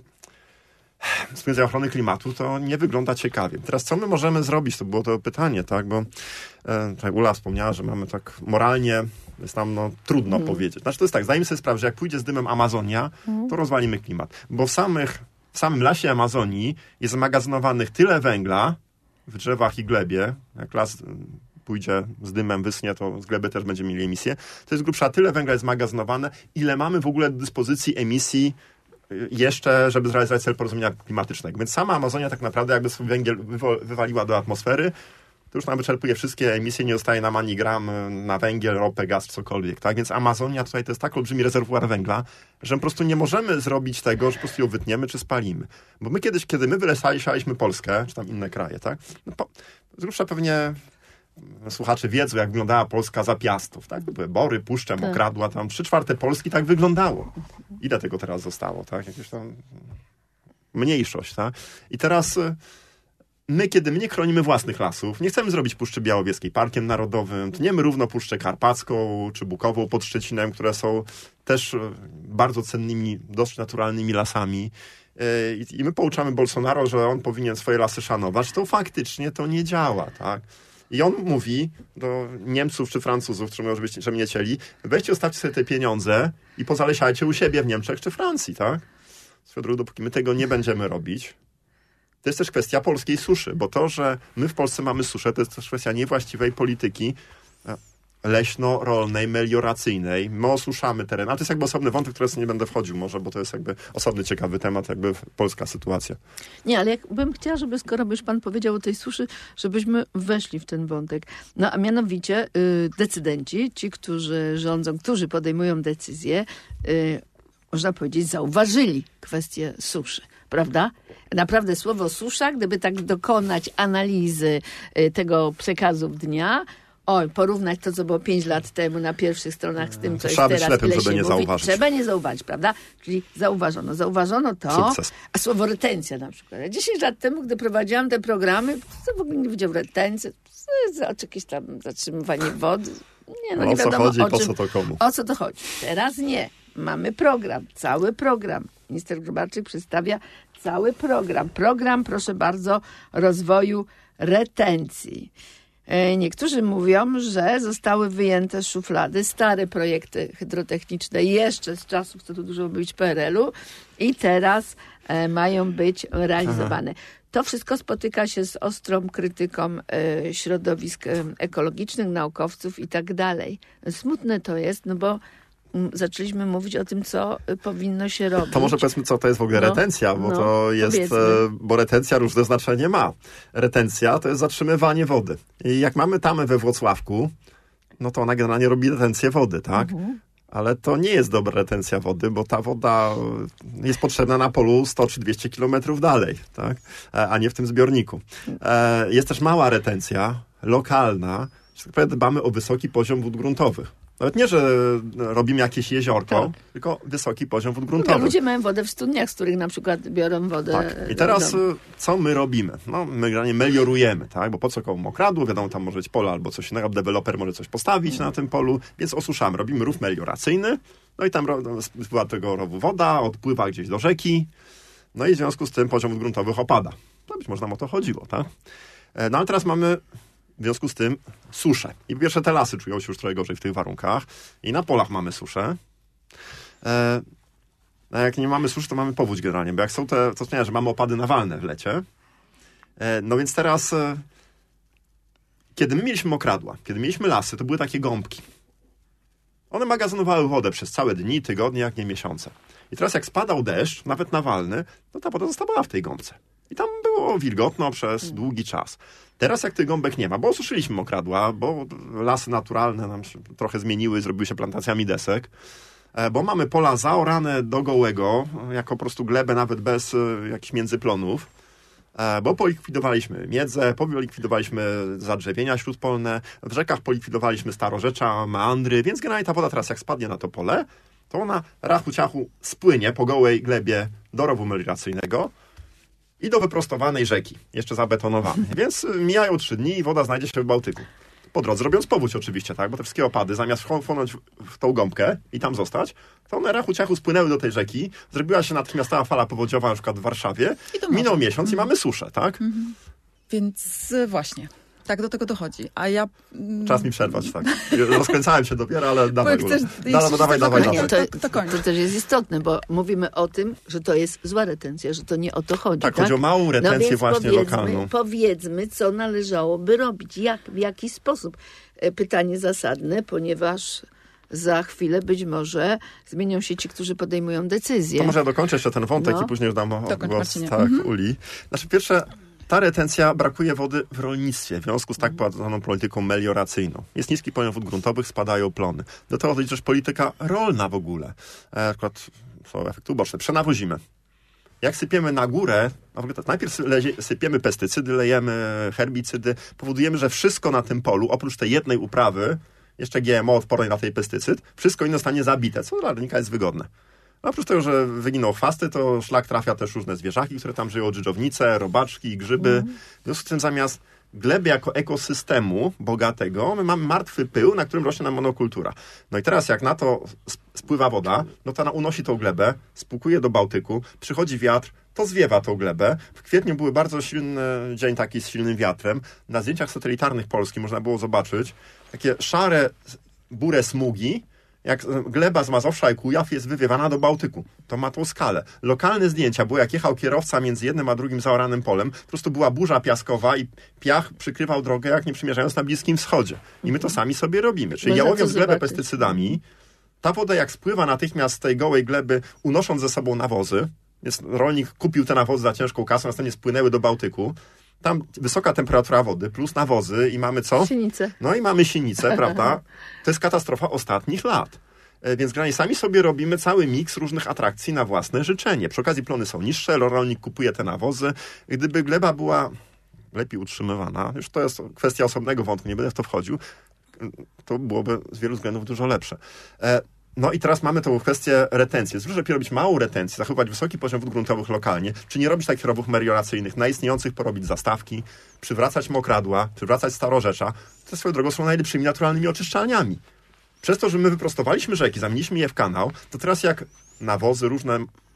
z punktu widzenia ochrony klimatu to nie wygląda ciekawie. Teraz co my możemy zrobić? To było to pytanie, tak? Bo e, tak Ula wspomniała, że mamy tak moralnie, jest nam no, trudno mm. powiedzieć. Znaczy to jest tak, zdajmy sobie sprawę, że jak pójdzie z dymem Amazonia, mm. to rozwalimy klimat. Bo w, samych, w samym lasie Amazonii jest magazynowanych tyle węgla w drzewach i glebie, jak las pójdzie z dymem, wyschnie, to z gleby też będziemy mieli emisję. To jest grubsza, tyle węgla jest magazynowane, ile mamy w ogóle do dyspozycji emisji jeszcze, żeby zrealizować cel porozumienia klimatycznego. Więc sama Amazonia tak naprawdę jakby swój węgiel wywo- wywaliła do atmosfery, to już nam wyczerpuje wszystkie emisje, nie zostaje nam ani gram na węgiel, ropę, gaz, cokolwiek, tak? Więc Amazonia tutaj to jest tak olbrzymi rezerwuar węgla, że po prostu nie możemy zrobić tego, że po prostu ją wytniemy czy spalimy. Bo my kiedyś, kiedy my wylesialiśmy Polskę, czy tam inne kraje, tak? No po, z grubsza pewnie słuchacze wiedzą, jak wyglądała Polska za Piastów, tak? Były bory, puszcze, mokradła, tam trzy czwarte Polski tak wyglądało. Ile tego teraz zostało, tak? Jakieś tam mniejszość, tak? I teraz my, kiedy my nie chronimy własnych lasów, nie chcemy zrobić Puszczy Białowieskiej Parkiem Narodowym, tniemy równo Puszczę Karpacką czy Bukową pod Szczecinem, które są też bardzo cennymi, dość naturalnymi lasami. I my pouczamy Bolsonaro, że on powinien swoje lasy szanować, to faktycznie to nie działa, tak? I on mówi do Niemców czy Francuzów, którzy może być, że mnie cieli, weźcie, ostawcie sobie te pieniądze i pozalesiajcie u siebie w Niemczech czy Francji, tak? Swoją drogą, dopóki my tego nie będziemy robić, to jest też kwestia polskiej suszy, bo to, że my w Polsce mamy suszę, to jest też kwestia niewłaściwej polityki leśno-rolnej, melioracyjnej. My osuszamy teren, ale to jest jakby osobny wątek, który nie będę wchodził może, bo to jest jakby osobny, ciekawy temat, jakby polska sytuacja. Nie, ale jak bym chciała, żeby skoro by już pan powiedział o tej suszy, żebyśmy weszli w ten wątek. No a mianowicie y, decydenci, ci, którzy rządzą, którzy podejmują decyzje, y, można powiedzieć, zauważyli kwestię suszy, prawda? Naprawdę słowo susza, gdyby tak dokonać analizy y, tego przekazu dnia, oj, porównać to, co było pięć lat temu na pierwszych stronach z tym, co jest Trzeba być teraz, ślepym, ile żeby się nie mówi. zauważyć. Trzeba nie zauważyć, prawda? Czyli zauważono. Zauważono to, Sukces. a słowo retencja na przykład. Ja dziesięć lat temu, gdy prowadziłam te programy, to w ogóle nie widział retencji, jakieś tam zatrzymywanie wody. Nie, no Ale nie o co wiadomo, chodzi i o po czym, co to komu? O co to chodzi? Teraz nie. Mamy program, cały program. Minister Gróbarczyk przedstawia cały program. Program, proszę bardzo, rozwoju retencji. Niektórzy mówią, że zostały wyjęte z szuflady stare projekty hydrotechniczne jeszcze z czasów, co tu dużo mówić, P R L-u i teraz e, mają być realizowane. Aha. To wszystko spotyka się z ostrą krytyką e, środowisk e, ekologicznych, naukowców i tak dalej. Smutne to jest, no bo zaczęliśmy mówić o tym, co powinno się robić. To może powiedzmy, co to jest w ogóle no, retencja, bo no, to jest, powiedzmy. bo retencja różne znaczenie ma. Retencja to jest zatrzymywanie wody. I jak mamy tamę we Włocławku, no to ona generalnie robi retencję wody, tak? Mhm. Ale to nie jest dobra retencja wody, bo ta woda jest potrzebna na polu sto czy dwieście kilometrów dalej, tak? A nie w tym zbiorniku. Jest też mała retencja, lokalna, że tak powiem, dbamy o wysoki poziom wód gruntowych. Nawet nie, że robimy jakieś jeziorko, tak. tylko wysoki poziom wód gruntowych. No, ludzie mają wodę w studniach, z których na przykład biorą wodę. Tak. I teraz co my robimy? No, my generalnie meliorujemy, tak? Bo po co komu mokradło? Wiadomo, tam może być pole albo coś innego, deweloper może coś postawić na tym polu, więc osuszamy. Robimy rów melioracyjny, no i tam spływa tego rowu woda, odpływa gdzieś do rzeki, no i w związku z tym poziom wód gruntowych opada. To być może nam o to chodziło, tak? No ale teraz mamy w związku z tym suszę. I po pierwsze te lasy czują się już trochę gorzej w tych warunkach. I na polach mamy suszę. E, a jak nie mamy suszy, to mamy powódź generalnie. Bo jak są te, to wspomniałem, że mamy opady nawalne w lecie. E, no więc teraz, e, kiedy my mieliśmy mokradła, kiedy mieliśmy lasy, to były takie gąbki. One magazynowały wodę przez całe dni, tygodnie, jak nie miesiące. I teraz jak spadał deszcz, nawet nawalny, to ta woda zostawała w tej gąbce. I tam było wilgotno przez długi czas. Teraz jak tych gąbek nie ma, bo osuszyliśmy mokradła, bo lasy naturalne nam się trochę zmieniły, zrobiły się plantacjami desek, bo mamy pola zaorane do gołego, jako po prostu glebę nawet bez jakichś międzyplonów, bo polikwidowaliśmy miedzę, polikwidowaliśmy zadrzewienia śródpolne, w rzekach polikwidowaliśmy starorzecza, meandry, więc generalnie ta woda teraz jak spadnie na to pole, to ona rachu ciachu spłynie po gołej glebie do rowu melioracyjnego i do wyprostowanej rzeki, jeszcze zabetonowanej. Więc mijają trzy dni i woda znajdzie się w Bałtyku. Po drodze robiąc powódź oczywiście, tak? Bo te wszystkie opady, zamiast wchłonąć w tą gąbkę i tam zostać, to one rachu ciachu spłynęły do tej rzeki, zrobiła się natychmiastowa fala powodziowa na przykład w Warszawie, minął miesiąc mm. i mamy suszę, tak? Mm-hmm. Więc właśnie, tak do tego dochodzi. A ja... Czas mi przerwać, tak. Rozkręcałem się dopiero, ale dawaj, chcesz, dawaj, dawaj, dawaj, dawaj, nie, dawaj. To, to, to też jest istotne, bo mówimy o tym, że to jest zła retencja, że to nie o to chodzi. Tak, tak? chodzi o małą retencję no właśnie powiedzmy, lokalną. Powiedzmy, co należałoby robić, jak, w jaki sposób. Pytanie zasadne, ponieważ za chwilę być może zmienią się ci, którzy podejmują decyzje. To może ja dokończę jeszcze ten wątek no. i później już dam Dokończ, głos Marcinie. tak, mhm. Uli. Znaczy pierwsze, ta retencja, brakuje wody w rolnictwie w związku z tak prowadzoną polityką melioracyjną. Jest niski poziom wód gruntowych, spadają plony. Do tego dochodzi też polityka rolna w ogóle. E, na przykład są efekty uboczne. Przenawozimy. Jak sypiemy na górę, no to najpierw sypiemy pestycydy, lejemy herbicydy, powodujemy, że wszystko na tym polu, oprócz tej jednej uprawy, jeszcze G M O odpornej na tej pestycyd, wszystko inne zostanie zabite, co dla rolnika jest wygodne. A oprócz tego, że wyginą chwasty, to szlak trafia też różne zwierzaki, które tam żyją, dżdżownice, robaczki, grzyby. Mm. W związku z tym zamiast gleby jako ekosystemu bogatego, my mamy martwy pył, na którym rośnie nam monokultura. No i teraz jak na to spływa woda, no to ona unosi tą glebę, spłukuje do Bałtyku, przychodzi wiatr, to zwiewa tą glebę. W kwietniu był bardzo silny dzień taki z silnym wiatrem. Na zdjęciach satelitarnych Polski można było zobaczyć takie szare, burę smugi, jak gleba z Mazowsza i Kujaw jest wywiewana do Bałtyku. To ma tą skalę. Lokalne zdjęcia było, jak jechał kierowca między jednym a drugim zaoranym polem, po prostu była burza piaskowa i piach przykrywał drogę, jak nie przymierzając na Bliskim Wschodzie. I my to sami sobie robimy. Czyli ja łowiąc glebę pestycydami, ta woda jak spływa natychmiast z tej gołej gleby, unosząc ze sobą nawozy, więc rolnik kupił te nawozy za ciężką kasę, następnie spłynęły do Bałtyku. Tam wysoka temperatura wody, plus nawozy i mamy co? Sinice. No i mamy sinicę, prawda? To jest katastrofa ostatnich lat. Więc generalnie sami sobie robimy cały miks różnych atrakcji na własne życzenie. Przy okazji plony są niższe, rolnik kupuje te nawozy. Gdyby gleba była lepiej utrzymywana, już to jest kwestia osobnego wątku, nie będę w to wchodził, to byłoby z wielu względów dużo lepsze. No i teraz mamy tą kwestię retencji. Jest lepiej robić małą retencję, zachować wysoki poziom wód gruntowych lokalnie, czy nie robić takich rowów melioracyjnych, na istniejących porobić zastawki, przywracać mokradła, przywracać starorzecza. Te swoją drogą są najlepszymi naturalnymi oczyszczalniami. Przez to, że my wyprostowaliśmy rzeki, zamieniliśmy je w kanał, to teraz jak nawozy, różne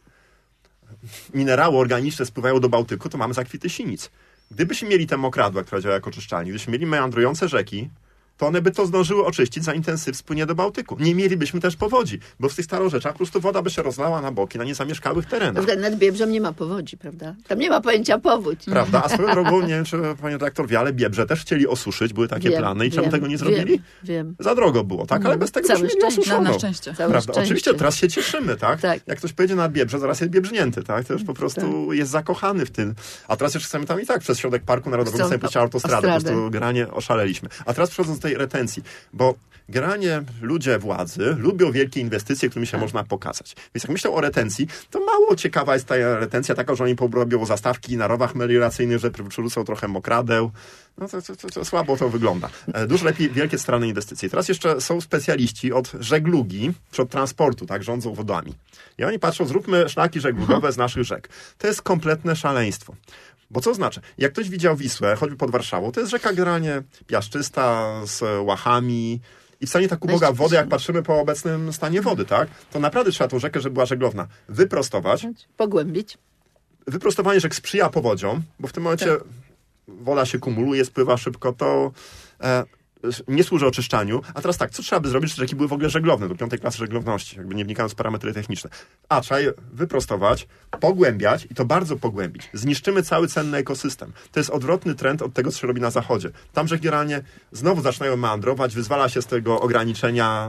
minerały organiczne spływają do Bałtyku, to mamy zakwity sinic. Gdybyśmy mieli te mokradła, które działają jako oczyszczalnie, gdybyśmy mieli meandrujące rzeki, to one by to zdążyły oczyścić, zanim ten syf spłynie do Bałtyku. Nie mielibyśmy też powodzi, bo w tych starorzeczach po prostu woda by się rozlała na boki, na niezamieszkałych terenach. Nad Biebrzem nie ma powodzi, prawda? Tam nie ma pojęcia powódź. Prawda? A swoją drogą, nie wiem, czy pani redaktor wie, ale Biebrze też chcieli osuszyć, były takie wiem, plany i wiem, czemu tego nie zrobili? Wiem, wiem. Za drogo było, tak? Ale bez tego Całe byśmy nie szczęście. osuszono. Na szczęście. Całe Prawda? szczęście. Oczywiście teraz się cieszymy, tak? Tak. Jak ktoś pojedzie nad Biebrze, zaraz jest biebrznięty, tak? To już po prostu tak. Jest zakochany w tym. A teraz jeszcze chcemy tam i tak przez środek Parku Narodowego chcemy pójść autostradę. Po prostu generalnie oszaleliśmy. A teraz przechodząc do tej retencji, bo generalnie ludzie władzy lubią wielkie inwestycje, którymi się tak. można pokazać. Więc jak myślą o retencji, to mało ciekawa jest ta retencja taka, że oni porobią zastawki na rowach melioracyjnych, że przerzucą trochę mokradeł. No to, to, to, to słabo to wygląda. Dużo lepiej wielkie strony inwestycje. Teraz jeszcze są specjaliści od żeglugi, czy od transportu, tak, rządzą wodami. I oni patrzą, zróbmy szlaki żeglugowe z naszych rzek. To jest kompletne szaleństwo. Bo co znaczy? Jak ktoś widział Wisłę, choćby pod Warszawą, to jest rzeka generalnie piaszczysta, z łachami i wcale nie tak uboga w wodę, jak patrzymy po obecnym stanie wody, tak? To naprawdę trzeba tą rzekę, żeby była żeglowna, wyprostować. Pogłębić. Wyprostowanie rzek sprzyja powodziom, bo w tym momencie tak. woda się kumuluje, spływa szybko, to e, nie służy oczyszczaniu. A teraz tak, co trzeba by zrobić, żeby rzeki były w ogóle żeglowne, do piątej klasy żeglowności, jakby nie wnikając w parametry techniczne. A trzeba je wyprostować, pogłębiać i to bardzo pogłębić. Zniszczymy cały cenny ekosystem. To jest odwrotny trend od tego, co się robi na zachodzie. Tam rzeki generalnie znowu zaczynają meandrować, wyzwala się z tego ograniczenia,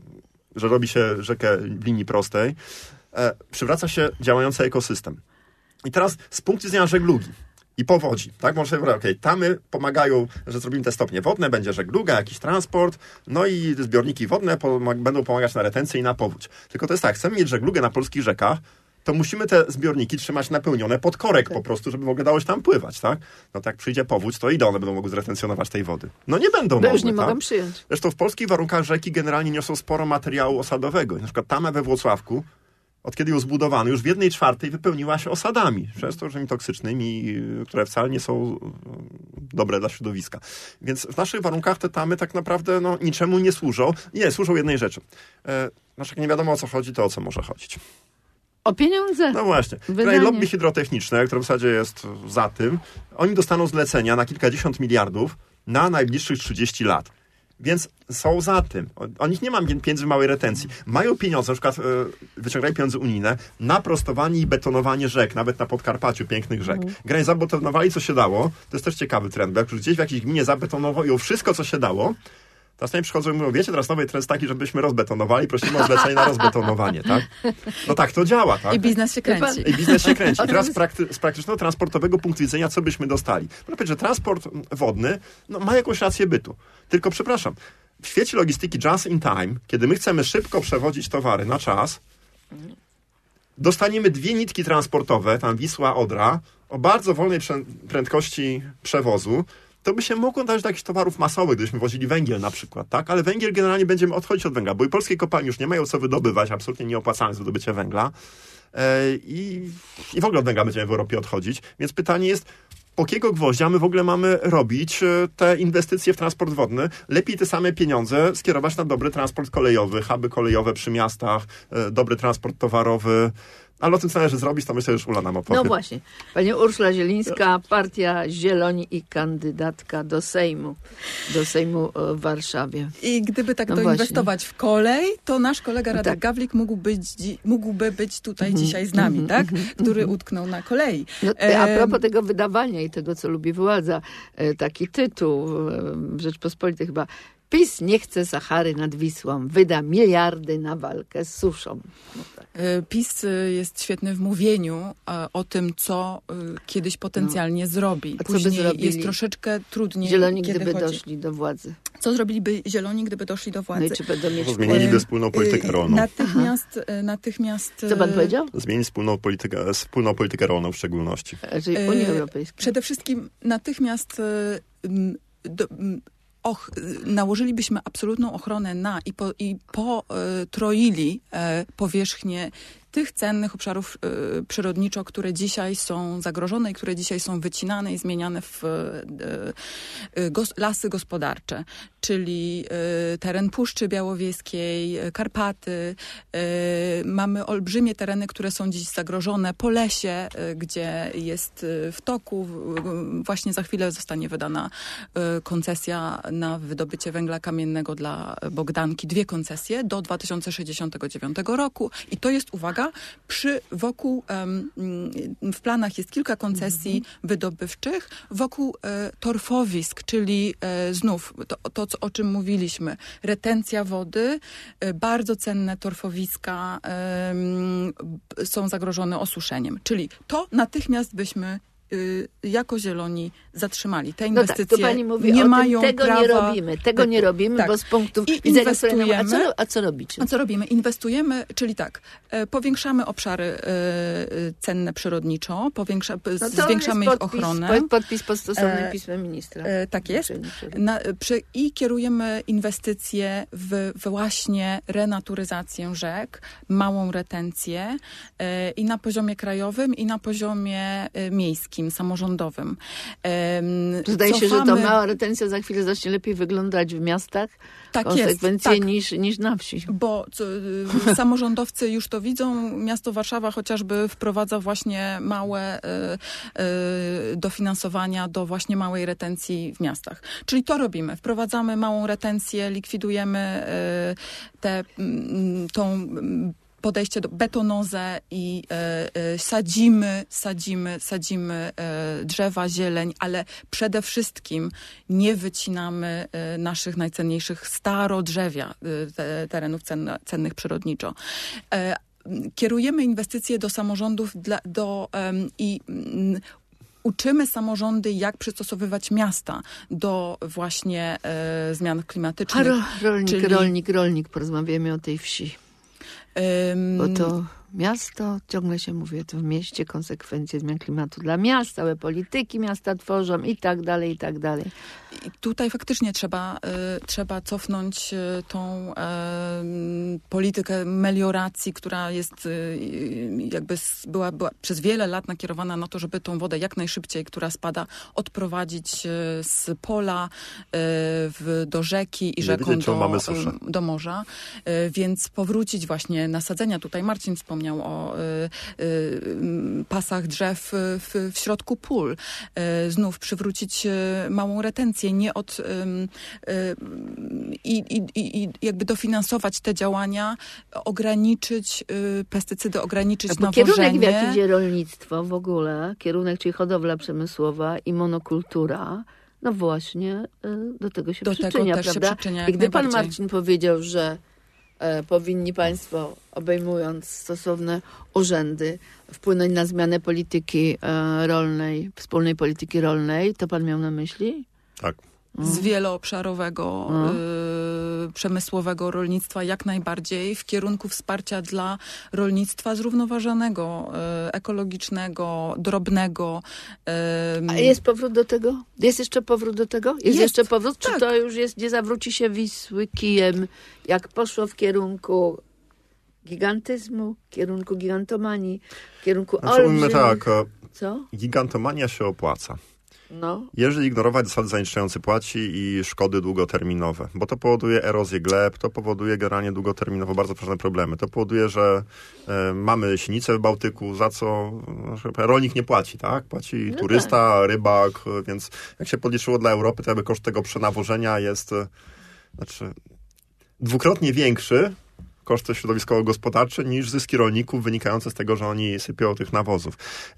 że robi się rzekę w linii prostej. E, przywraca się działający ekosystem. I teraz z punktu widzenia żeglugi i powodzi, tak? Może okej, okay, tamy pomagają, że zrobimy te stopnie wodne, będzie żegluga, jakiś transport, no i zbiorniki wodne pomag- będą pomagać na retencję i na powódź. Tylko to jest tak, chcemy mieć żeglugę na polskich rzekach, to musimy te zbiorniki trzymać napełnione pod korek tak. po prostu, żeby w ogóle dało się tam pływać, tak? No tak, przyjdzie powódź, to ile one będą mogły zretencjonować tej wody? No nie będą mogły, już nie tak? mogą przyjąć. Zresztą w polskich warunkach rzeki generalnie niosą sporo materiału osadowego. Na przykład Tamę we Włocławku, od kiedy ją zbudowano, już w jednej czwartej wypełniła się osadami, często różnymi toksycznymi, które wcale nie są dobre dla środowiska. Więc w naszych warunkach te tamy tak naprawdę no, niczemu nie służą. Nie, służą jednej rzeczy. E, znaczy, jak nie wiadomo o co chodzi, to o co może chodzić? O pieniądze. No właśnie. Kraj lobby hydrotechniczne, które w zasadzie jest za tym, oni dostaną zlecenia na kilkadziesiąt miliardów na najbliższych trzydzieści lat. Więc są za tym. O nich nie mam pieniędzy w małej retencji. Mają pieniądze, na przykład yy, wyciągają pieniądze unijne na prostowanie i betonowanie rzek, nawet na Podkarpaciu, pięknych rzek. Mm. Granie zabetonowali, co się dało. To jest też ciekawy trend, bo jak już gdzieś w jakiejś gminie zabetonowało wszystko, co się dało, Następnie przychodzą i mówią, wiecie, teraz nowy trend jest taki, żebyśmy rozbetonowali, prosimy o zlecenie na rozbetonowanie, tak? No tak to działa, tak? I biznes się kręci. I biznes się kręci. I teraz z, prakty- z praktycznego transportowego punktu widzenia, co byśmy dostali? Można powiedzieć, że transport wodny no, ma jakąś rację bytu. Tylko, przepraszam, w świecie logistyki just in time, kiedy my chcemy szybko przewozić towary na czas, dostaniemy dwie nitki transportowe, tam Wisła, Odra, o bardzo wolnej prze- prędkości przewozu, to by się mogło dać do jakichś towarów masowych, gdybyśmy wozili węgiel na przykład, tak? Ale węgiel generalnie będziemy odchodzić od węgla, bo i polskie kopalnie już nie mają co wydobywać, absolutnie nieopłacalne jest wydobycie węgla yy, i, i w ogóle od węgla będziemy w Europie odchodzić. Więc pytanie jest, po jakiego gwoździa my w ogóle mamy robić te inwestycje w transport wodny? Lepiej te same pieniądze skierować na dobry transport kolejowy, huby kolejowe przy miastach, dobry transport towarowy. Ale o tym, co należy zrobić, to myślę, że już Ula nam opowie. No właśnie. Pani Urszula Zielińska, Partia Zieloni i kandydatka do Sejmu. Do Sejmu w Warszawie. I gdyby tak No doinwestować właśnie. w kolej, to nasz kolega Radek tak. Gawlik mógł być, dzi- mógłby być tutaj Mhm, dzisiaj z nami, mhm, tak? Który utknął na kolei. No, a Em, propos tego wydawania i tego, co lubi władza, e, taki tytuł w Rzeczpospolitej chyba: PiS nie chce Sahary nad Wisłą, wyda miliardy na walkę z suszą. No tak. E, PiS e, jest świetny w mówieniu e, o tym, co e, kiedyś potencjalnie zrobi. A co by Później zrobili jest troszeczkę trudniej, Zieloni, kiedy gdyby chodzi. doszli do władzy. Co zrobiliby Zieloni, gdyby doszli do No władzy? i czy będą mieć... No, zmieniliby wspólną politykę E, rolną. Natychmiast, e, natychmiast... Co pan e, powiedział? Zmienić wspólną politykę, wspólną politykę rolną w szczególności. Czyli E, Unii Europejskiej. Przede wszystkim natychmiast e, m, do, m, och, nałożylibyśmy absolutną ochronę na i, po, i potroili e, powierzchnię tych cennych obszarów e, przyrodniczo, które dzisiaj są zagrożone i które dzisiaj są wycinane i zmieniane w e, e, gos, lasy gospodarcze, czyli e, teren Puszczy Białowieskiej, e, Karpaty. E, mamy olbrzymie tereny, które są dziś zagrożone. Polesie, e, gdzie jest e, w toku, w, właśnie za chwilę zostanie wydana e, koncesja na wydobycie węgla kamiennego dla Bogdanki. Dwie koncesje do dwa tysiące sześćdziesiątego dziewiątego roku. I to jest, uwaga, przy wokół, um, w planach jest kilka koncesji mm-hmm. wydobywczych wokół e, torfowisk, czyli e, znów to, to co, o czym mówiliśmy, retencja wody, e, bardzo cenne torfowiska e, są zagrożone osuszeniem. Czyli to natychmiast byśmy y, jako Zieloni zatrzymali. Te inwestycje no tak, to pani mówi nie o tym, mają tego prawa... nie robimy, tego nie robimy, tak. bo z punktu I widzenia... inwestujemy. A co, a co robicie? A co robimy? Inwestujemy, czyli tak, e, powiększamy obszary e, cenne przyrodniczo, powiększa, No zwiększamy ich podpis, ochronę. pod- Podpis pod stosownym E, pismem ministra. E, tak jest. Na, przy, I kierujemy inwestycje w, w właśnie renaturyzację rzek, małą retencję e, i na poziomie krajowym, i na poziomie e, miejskim, samorządowym. E, Zdaje się, że to cofamy- mała retencja za chwilę zacznie lepiej wyglądać w miastach, Tak jest, konsekwencje tak. niż, niż na wsi. Bo co, y, samorządowcy już to widzą. Miasto Warszawa chociażby wprowadza właśnie małe y, y, dofinansowania do właśnie małej retencji w miastach. Czyli to robimy. Wprowadzamy małą retencję, likwidujemy y, te, y, tą podejście do betonozę i e, e, sadzimy, sadzimy, sadzimy e, drzewa, zieleń, ale przede wszystkim nie wycinamy e, naszych najcenniejszych starodrzewia, e, te, terenów cenne, cennych przyrodniczo. E, kierujemy inwestycje do samorządów dla, do, em, i mm, uczymy samorządy, jak przystosowywać miasta do właśnie e, zmian A klimatycznych. ro, rolnik, czyli- rolnik, rolnik, porozmawiamy o tej wsi. Em, Bo to miasto, ciągle się mówi, to w mieście konsekwencje zmian klimatu dla miast, całe polityki miasta tworzą i tak dalej, i tak dalej. I tutaj faktycznie trzeba, y, trzeba cofnąć y, tą y, politykę melioracji, która jest y, jakby s- była, była przez wiele lat nakierowana na to, żeby tą wodę jak najszybciej, która spada, odprowadzić y, z pola y, w, do rzeki i Nie rzeką widzieć, czemu do, mamy suszę. y, do morza. Y, więc powrócić właśnie nasadzenia. Tutaj Marcin wspomniał o y, y, pasach drzew w, w środku pól. Y, znów przywrócić y, małą retencję, nie od ym, y, i, i, i jakby dofinansować te działania, ograniczyć y, pestycydy, ograniczyć A bo kierunek, w nawożenie. jaki idzie rolnictwo w ogóle, kierunek, czyli hodowla przemysłowa i monokultura, no właśnie do tego się do przyczynia, tego też prawda? Się przyczynia, I gdy pan najbardziej. Marcin powiedział, że e, powinni państwo, obejmując stosowne urzędy, wpłynąć na zmianę polityki e, rolnej, wspólnej polityki rolnej, to pan miał na myśli? Tak. Z wieloobszarowego, No. y, przemysłowego rolnictwa jak najbardziej w kierunku wsparcia dla rolnictwa zrównoważonego, y, ekologicznego, drobnego. Y, A jest powrót do tego? Jest jeszcze powrót do tego? Jest, Jest, jeszcze powrót? Czy tak. to już jest, gdzie zawróci się Wisły kijem, jak poszło w kierunku gigantyzmu, w kierunku gigantomanii, w kierunku Znaczy, mówimy olbrzymich... tak, e, Co? gigantomania się opłaca. No. Jeżeli ignorować zasady zanieczyszczający płaci i szkody długoterminowe, bo to powoduje erozję gleb, to powoduje generalnie długoterminowo bardzo poważne problemy. To powoduje, że e, mamy sinicę w Bałtyku, za co e, rolnik nie płaci, tak? Płaci No turysta, tak. rybak, e, więc jak się podliczyło dla Europy, to jakby koszt tego przenawożenia jest e, znaczy, dwukrotnie większy, koszty środowiskowo-gospodarcze niż zyski rolników wynikające z tego, że oni sypią tych nawozów.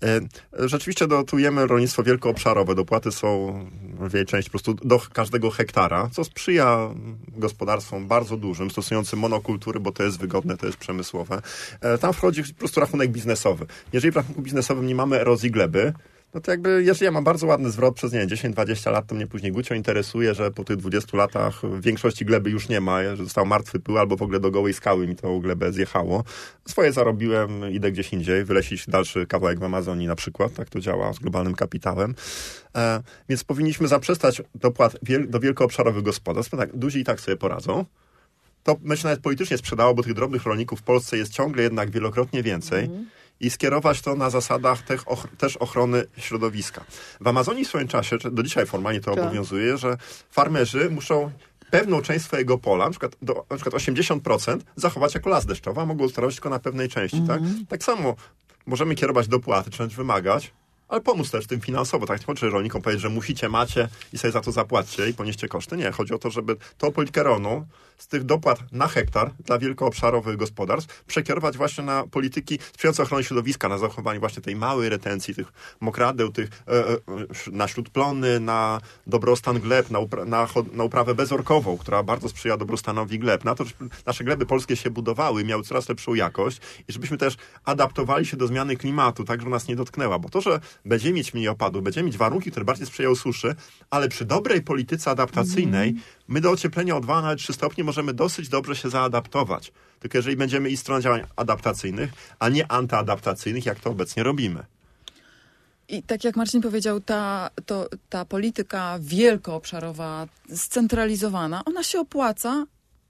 E, Rzeczywiście dotujemy rolnictwo wielkoobszarowe. Dopłaty są w jej części po prostu do każdego hektara, co sprzyja gospodarstwom bardzo dużym, stosującym monokultury, bo to jest wygodne, to jest przemysłowe. E, Tam wchodzi po prostu rachunek biznesowy. Jeżeli w rachunku biznesowym nie mamy erozji gleby, no to jakby, jeżeli ja mam bardzo ładny zwrot przez, nie wiem, dziesięć dwadzieścia lat, to mnie później gucio interesuje, że po tych dwudziestu latach większości gleby już nie ma, że został martwy pył, albo w ogóle do gołej skały mi tą glebę zjechało. Swoje zarobiłem, idę gdzieś indziej, wylecić dalszy kawałek w Amazonii na przykład, tak to działa z globalnym kapitałem. E, więc powinniśmy zaprzestać dopłat wiel- do wielkoobszarowych gospodarstw, bo tak, duzi i tak sobie poradzą. To my się nawet politycznie sprzedało, bo tych drobnych rolników w Polsce jest ciągle jednak wielokrotnie więcej. Mm. I skierować to na zasadach tych och- też ochrony środowiska. W Amazonii w swoim czasie, do dzisiaj formalnie to tak. obowiązuje, że farmerzy muszą pewną część swojego pola, na przykład, do, na przykład osiemdziesiąt procent zachować jako las deszczowy, a mogą sterować tylko na pewnej części. Mm. Tak? Tak samo możemy kierować dopłaty, czy wręcz wymagać, ale pomóc też tym finansowo. Tak nie chodzi, że rolnikom powiedzieć, że musicie, macie i sobie za to zapłaćcie i ponieście koszty. Nie, chodzi o to, żeby tą politykę rolną z tych dopłat na hektar dla wielkoobszarowych gospodarstw przekierować właśnie na polityki sprzyjające ochronie środowiska, na zachowanie właśnie tej małej retencji, tych mokradeł, tych, e, e, na śródplony, na dobrostan gleb, na, upra- na, na uprawę bezorkową, która bardzo sprzyja dobrostanowi gleb. Na to, żeby nasze gleby polskie się budowały, miały coraz lepszą jakość i żebyśmy też adaptowali się do zmiany klimatu, tak, żeby nas nie dotknęła. Bo to, że będziemy mieć mniej opadów, będziemy mieć warunki, które bardziej sprzyjają suszy, ale przy dobrej polityce adaptacyjnej mm. my do ocieplenia o dwa, nawet trzy stopnie możemy dosyć dobrze się zaadaptować. Tylko jeżeli będziemy iść w stronę działań adaptacyjnych, a nie antyadaptacyjnych, jak to obecnie robimy. I tak jak Marcin powiedział, ta, to, ta polityka wielkoobszarowa, scentralizowana, ona się opłaca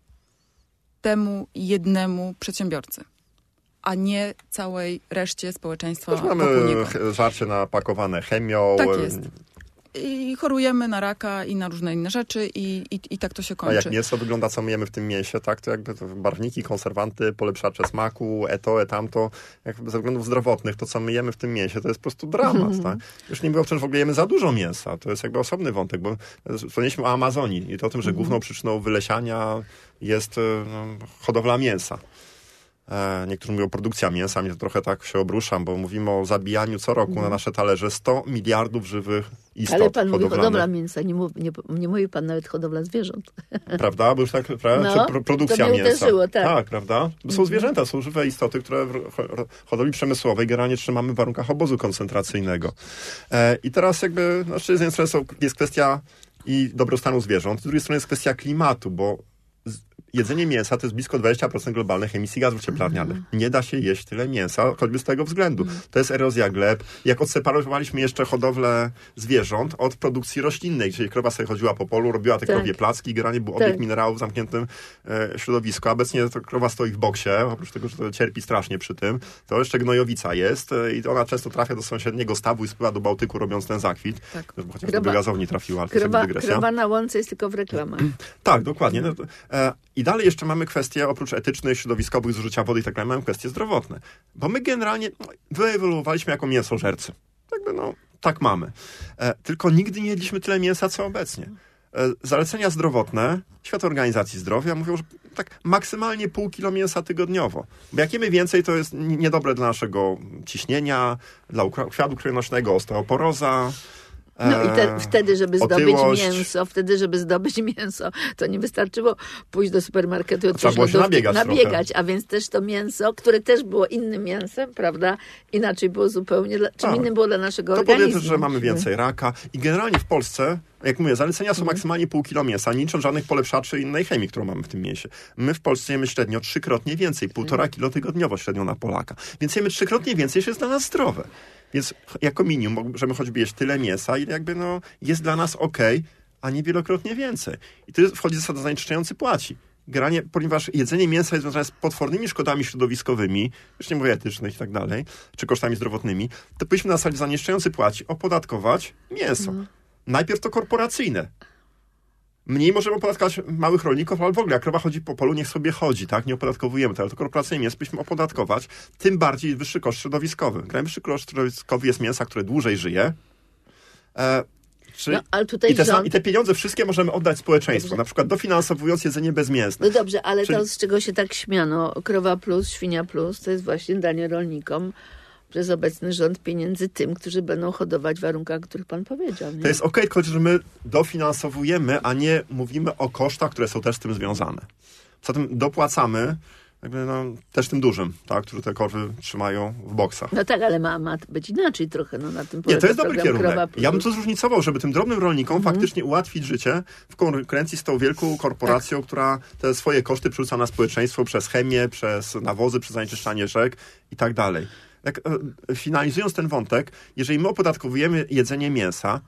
temu jednemu przedsiębiorcy, a nie całej reszcie społeczeństwa Też mamy wokół niego. żarcie napakowane chemią. Tak jest. I chorujemy na raka i na różne inne rzeczy i, i, i tak to się kończy. A jak mięso wygląda, co myjemy w tym mięsie, tak? To jakby to barwniki, konserwanty, polepszacze smaku, eto, etamto, jakby ze względów zdrowotnych, to co myjemy w tym mięsie, to jest po prostu dramat, mm. tak? Już nie było wciąż w ogóle jemy za dużo mięsa. To jest jakby osobny wątek, bo wspomnieliśmy o Amazonii i to o tym, że mm. główną przyczyną wylesiania jest no, hodowla mięsa. Niektórzy mówią produkcja mięsa, mnie to trochę tak się obruszam, bo mówimy o zabijaniu co roku mm. na nasze talerze sto miliardów żywych istot. Ale pan mówi hodowlanych. hodowla mięsa, nie, mów, nie, nie mówi pan nawet hodowla zwierząt. Prawda? Bo już tak, prawda? No, Czy pro, produkcja to mnie mięsa. uderzyło, tak. tak, prawda? Bo są zwierzęta, są żywe istoty, które w hodowli przemysłowej generalnie trzymamy w warunkach obozu koncentracyjnego. E, I teraz jakby, no, z jednej strony jest kwestia i dobrostanu zwierząt, z drugiej strony jest kwestia klimatu, bo jedzenie mięsa to jest blisko dwadzieścia procent globalnych emisji gazów cieplarnianych. Nie da się jeść tyle mięsa, choćby z tego względu. To jest erozja gleb. Jak odseparowaliśmy jeszcze hodowlę zwierząt od produkcji roślinnej, gdzie krowa sobie chodziła po polu, robiła te tak. krowie placki, generalnie był tak. obieg minerałów w zamkniętym e, środowisku. Obecnie to krowa stoi w boksie, oprócz tego, że to cierpi strasznie przy tym, to jeszcze gnojowica jest e, i ona często trafia do sąsiedniego stawu i spływa do Bałtyku, robiąc ten zakwit. Tak. Chociaż krowa, do gazowni trafiła, ale to jest dygresja. Krowa na łące jest tylko w reklamach. Tak, dokładnie. No, e, I dalej jeszcze mamy kwestie, oprócz etycznych, środowiskowych, zużycia wody i tak dalej, mamy kwestie zdrowotne. Bo my generalnie no, wyewoluowaliśmy jako mięsożercy. Jakby no, tak mamy. E, tylko nigdy nie jedliśmy tyle mięsa, co obecnie. E, zalecenia zdrowotne Światowej Organizacji Zdrowia mówią, że tak maksymalnie pół kilo mięsa tygodniowo. Bo jak jemy więcej, to jest niedobre dla naszego ciśnienia, dla układu krwionośnego, osteoporoza. No i te, wtedy, żeby zdobyć otyłość. mięso, wtedy, żeby zdobyć mięso, to nie wystarczyło pójść do supermarketu i Trzeba było się nabiegać, nabiegać a więc też to mięso, które też było innym mięsem, prawda? Inaczej było zupełnie, dla, czym tak. innym było dla naszego to organizmu. To powie też, że mamy więcej raka i generalnie w Polsce, jak mówię, zalecenia są Mhm. maksymalnie pół kilo mięsa, nie licząc żadnych polepszaczy i innej chemii, którą mamy w tym mięsie. My w Polsce jemy średnio trzykrotnie więcej, półtora kilo tygodniowo średnio na Polaka. Więc jemy trzykrotnie więcej, że jest dla nas zdrowe. Więc jako minimum możemy choćby jeść tyle mięsa, ile jakby no jest dla nas okej, a nie wielokrotnie więcej. I tu wchodzi zasada zanieczyszczający płaci. Generalnie, ponieważ jedzenie mięsa jest związane z potwornymi szkodami środowiskowymi, już nie mówię etycznych i tak dalej, czy kosztami zdrowotnymi, to powinniśmy na zasadzie zanieczyszczający płaci opodatkować mięso. Mhm. Najpierw to korporacyjne. Mniej możemy opodatkować małych rolników, ale w ogóle jak krowa chodzi po polu, niech sobie chodzi, tak? Nie opodatkowujemy tego, ale to korporacyjne mięso powinniśmy opodatkować, tym bardziej wyższy koszt środowiskowy. Najwyższy koszt środowiskowy jest mięsa, które dłużej żyje. E, czy, no, ale tutaj i, te, rząd... I te pieniądze wszystkie możemy oddać społeczeństwu, dobrze. Na przykład dofinansowując jedzenie bezmięsne. No dobrze, ale Czyli... to, z czego się tak śmiano, krowa plus, świnia plus, to jest właśnie danie rolnikom przez obecny rząd pieniędzy tym, którzy będą hodować w warunkach, o których pan powiedział. Nie? To jest okej, tylko że my dofinansowujemy, a nie mówimy o kosztach, które są też z tym związane. Poza tym dopłacamy jakby no, też tym dużym, tak, którzy te korwy trzymają w boksach. No tak, ale ma, ma być inaczej trochę. No, na tym nie, to jest dobry kierunek. Krowa Ja bym to zróżnicował, żeby tym drobnym rolnikom mhm. faktycznie ułatwić życie w konkurencji z tą wielką korporacją, tak. która te swoje koszty przerzuca na społeczeństwo przez chemię, przez nawozy, przez zanieczyszczanie rzek i tak dalej. Tak, finalizując ten wątek, jeżeli my opodatkowujemy jedzenie mięsa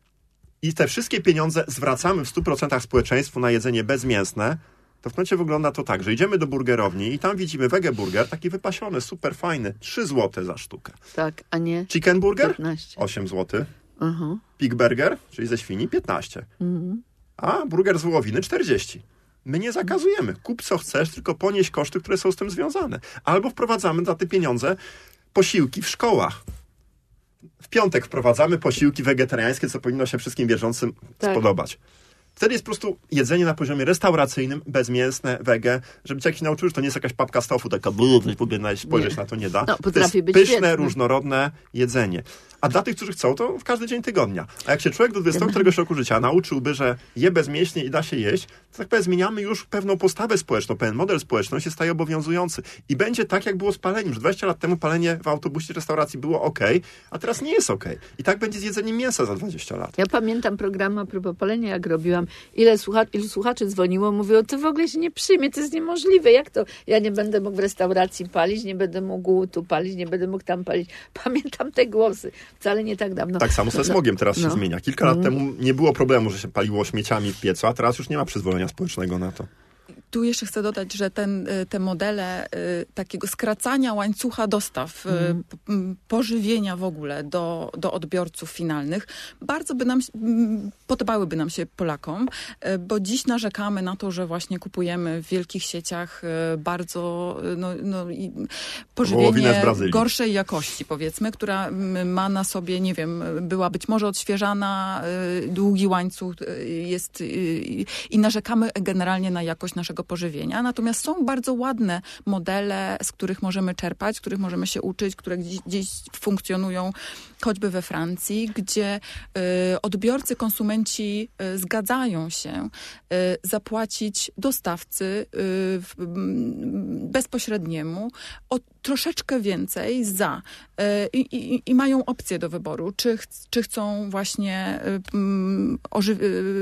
i te wszystkie pieniądze zwracamy w stu procentach społeczeństwu na jedzenie bezmięsne, to w momencie wygląda to tak, że idziemy do burgerowni i tam widzimy wegeburger, taki wypasiony, super fajny, trzy złote za sztukę. Tak, a nie Chicken burger? piętnaście. osiem złotych. Uh-huh. Pig burger, czyli ze świni, piętnaście. Uh-huh. A burger z wołowiny, czterdzieści. My nie zakazujemy. Kup co chcesz, tylko ponieś koszty, które są z tym związane. Albo wprowadzamy za te pieniądze posiłki w szkołach. W piątek wprowadzamy posiłki wegetariańskie, co powinno się wszystkim wierzącym tak. spodobać. Wtedy jest po prostu jedzenie na poziomie restauracyjnym, bezmięsne, wege, żeby cię jakiś nauczył, że to nie jest jakaś papka z tofu, taka w ogóle spojrzeć nie. na to nie da. No, to jest być pyszne, świetne. różnorodne jedzenie. A dla tych, którzy chcą, to w każdy dzień tygodnia. A jak się człowiek do dwudziestego któregoś roku życia nauczyłby, że je bezmięśnie i da się jeść, to tak powiem, zmieniamy już pewną postawę społeczną, pewien model społeczny się staje obowiązujący. I będzie tak, jak było z paleniem, że dwadzieścia lat temu palenie w autobusie restauracji było okej, a teraz nie jest okej. I tak będzie z jedzeniem mięsa za dwadzieścia lat. Ja pamiętam program a propos palenia, jak robiłam. Ile słucha- ilu słuchaczy dzwoniło, mówiło, to w ogóle się nie przyjmie, to jest niemożliwe. Jak to? Ja nie będę mógł w restauracji palić, nie będę mógł tu palić, nie będę mógł tam palić. Pamiętam te głosy. Wcale nie tak dawno. Tak samo ze smogiem teraz no. się zmienia. Kilka lat mm. temu nie było problemu, że się paliło śmieciami w piecu, a teraz już nie ma przyzwolenia społecznego na to. Tu jeszcze chcę dodać, że ten, te modele y, takiego skracania łańcucha dostaw, mm. y, p, pożywienia w ogóle do, do odbiorców finalnych, bardzo by nam, y, podobałyby nam się Polakom, y, bo dziś narzekamy na to, że właśnie kupujemy w wielkich sieciach y, bardzo y, no, no, i pożywienie gorszej jakości, powiedzmy, która y, ma na sobie, nie wiem, była być może odświeżana, y, długi łańcuch y, jest y, i narzekamy generalnie na jakość naszego pożywienia. Natomiast są bardzo ładne modele, z których możemy czerpać, z których możemy się uczyć, które gdzieś, gdzieś funkcjonują, choćby we Francji, gdzie y, odbiorcy, konsumenci y, zgadzają się y, zapłacić dostawcy y, w, y, bezpośredniemu o troszeczkę więcej za y, i, i mają opcję do wyboru, czy, ch, czy chcą właśnie y, oży,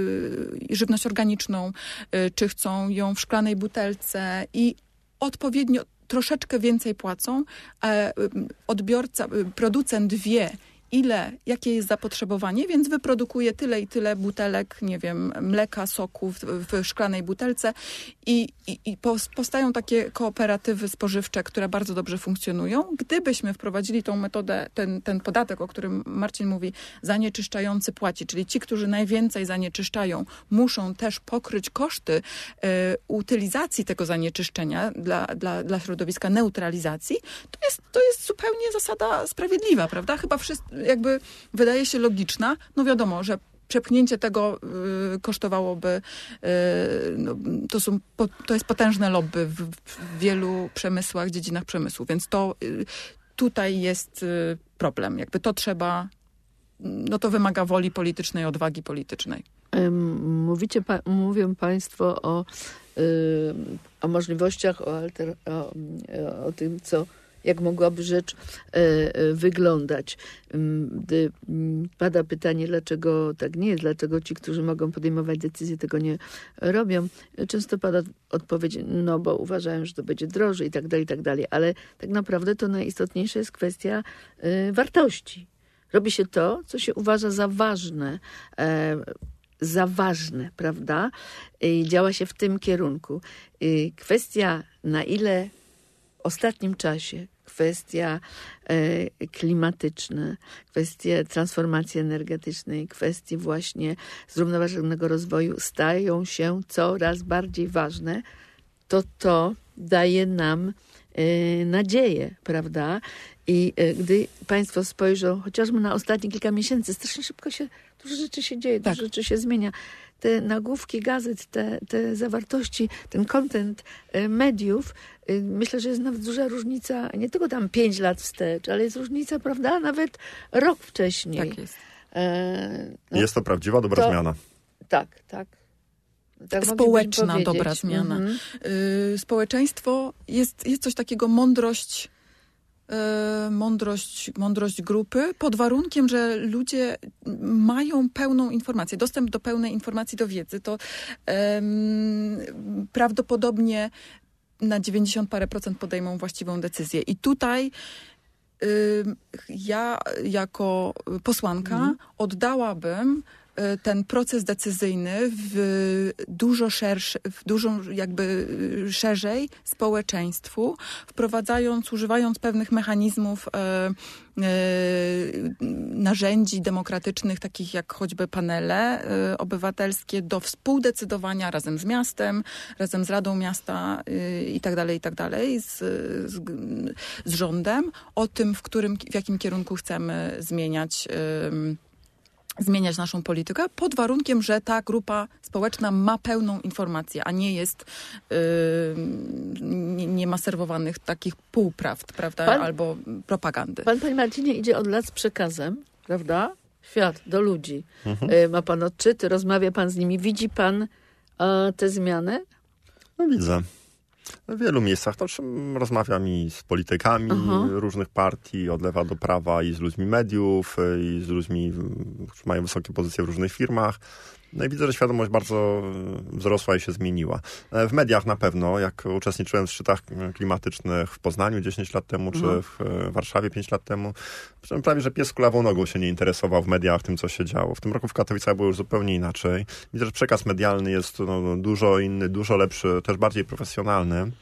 y, żywność organiczną, y, czy chcą ją w szklanej butelce i odpowiednio troszeczkę więcej płacą, a odbiorca, producent wie, ile, jakie jest zapotrzebowanie, więc wyprodukuje tyle i tyle butelek, nie wiem, mleka, soku w, w szklanej butelce i, i, i powstają takie kooperatywy spożywcze, które bardzo dobrze funkcjonują. Gdybyśmy wprowadzili tą metodę, ten, ten podatek, o którym Marcin mówi, zanieczyszczający płaci, czyli ci, którzy najwięcej zanieczyszczają, muszą też pokryć koszty y, utylizacji tego zanieczyszczenia dla, dla, dla środowiska, neutralizacji, to jest, to jest zupełnie zasada sprawiedliwa, prawda? Chyba wszyscy jakby wydaje się logiczna. No wiadomo, że przepchnięcie tego y, kosztowałoby, y, no, to, są, po, to jest potężne lobby w, w wielu przemysłach, dziedzinach przemysłu, więc to y, tutaj jest y, problem. Jakby to trzeba no to wymaga woli politycznej, odwagi politycznej. Mówicie, pa, mówią państwo o, y, o możliwościach, o, alter, o, o tym, co, jak mogłaby rzecz y, y, wyglądać. Gdy y, pada pytanie, dlaczego tak nie jest, dlaczego ci, którzy mogą podejmować decyzje, tego nie robią, często pada odpowiedź, no bo uważają, że to będzie drożej i tak dalej, i tak dalej. Ale tak naprawdę to najistotniejsza jest kwestia y, wartości. Robi się to, co się uważa za ważne, e, za ważne, prawda? I działa się w tym kierunku. I kwestia, na ile w ostatnim czasie, kwestia e, klimatyczna, kwestie transformacji energetycznej, kwestie właśnie zrównoważonego rozwoju stają się coraz bardziej ważne, to to daje nam e, nadzieję, prawda? I e, gdy państwo spojrzą chociażby na ostatnie kilka miesięcy, strasznie szybko się, dużo rzeczy się dzieje, tak. dużo rzeczy się zmienia. Te nagłówki gazet, te, te zawartości, ten content e, mediów, e, myślę, że jest nawet duża różnica, nie tylko tam pięć lat wstecz, ale jest różnica, prawda, nawet rok wcześniej. Tak jest. E, no, Jest to prawdziwa, dobra to, zmiana. Tak, tak. Tak społeczna dobra zmiana. Mhm. Y, społeczeństwo jest, jest coś takiego mądrość, y, mądrość, mądrość grupy, pod warunkiem, że ludzie mają pełną informację, dostęp do pełnej informacji, do wiedzy. To y, prawdopodobnie na dziewięćdziesiąt parę procent podejmą właściwą decyzję. I tutaj y, ja jako posłanka mhm. oddałabym ten proces decyzyjny w dużo szerszy, w dużo jakby szerzej społeczeństwu, wprowadzając, używając pewnych mechanizmów, e, e, narzędzi demokratycznych, takich jak choćby panele e, obywatelskie, do współdecydowania razem z miastem, razem z Radą Miasta e, i tak dalej, i tak dalej, z, z, z rządem, o tym, w którym, w jakim kierunku chcemy zmieniać e, zmieniać naszą politykę, pod warunkiem, że ta grupa społeczna ma pełną informację, a nie jest, yy, nie, nie ma serwowanych takich półprawd, prawda, pan, albo propagandy. Pan, panie Marcinie, idzie od lat z przekazem, prawda? Świat, do ludzi. Mhm. Yy, ma pan odczyty, rozmawia pan z nimi. Widzi pan yy, te zmiany? No widzę. W wielu miejscach to czym rozmawiam i z politykami Aha. różnych partii, od lewa do prawa, i z ludźmi mediów, i z ludźmi, którzy mają wysokie pozycje w różnych firmach. No i widzę, że świadomość bardzo wzrosła i się zmieniła. W mediach na pewno, jak uczestniczyłem w szczytach klimatycznych w Poznaniu dziesięć lat temu, czy w Warszawie pięć lat temu, prawie że pies kulawą nogą się nie interesował w mediach tym, co się działo. W tym roku w Katowicach było już zupełnie inaczej. Widzę, że przekaz medialny jest no, dużo inny, dużo lepszy, też bardziej profesjonalny.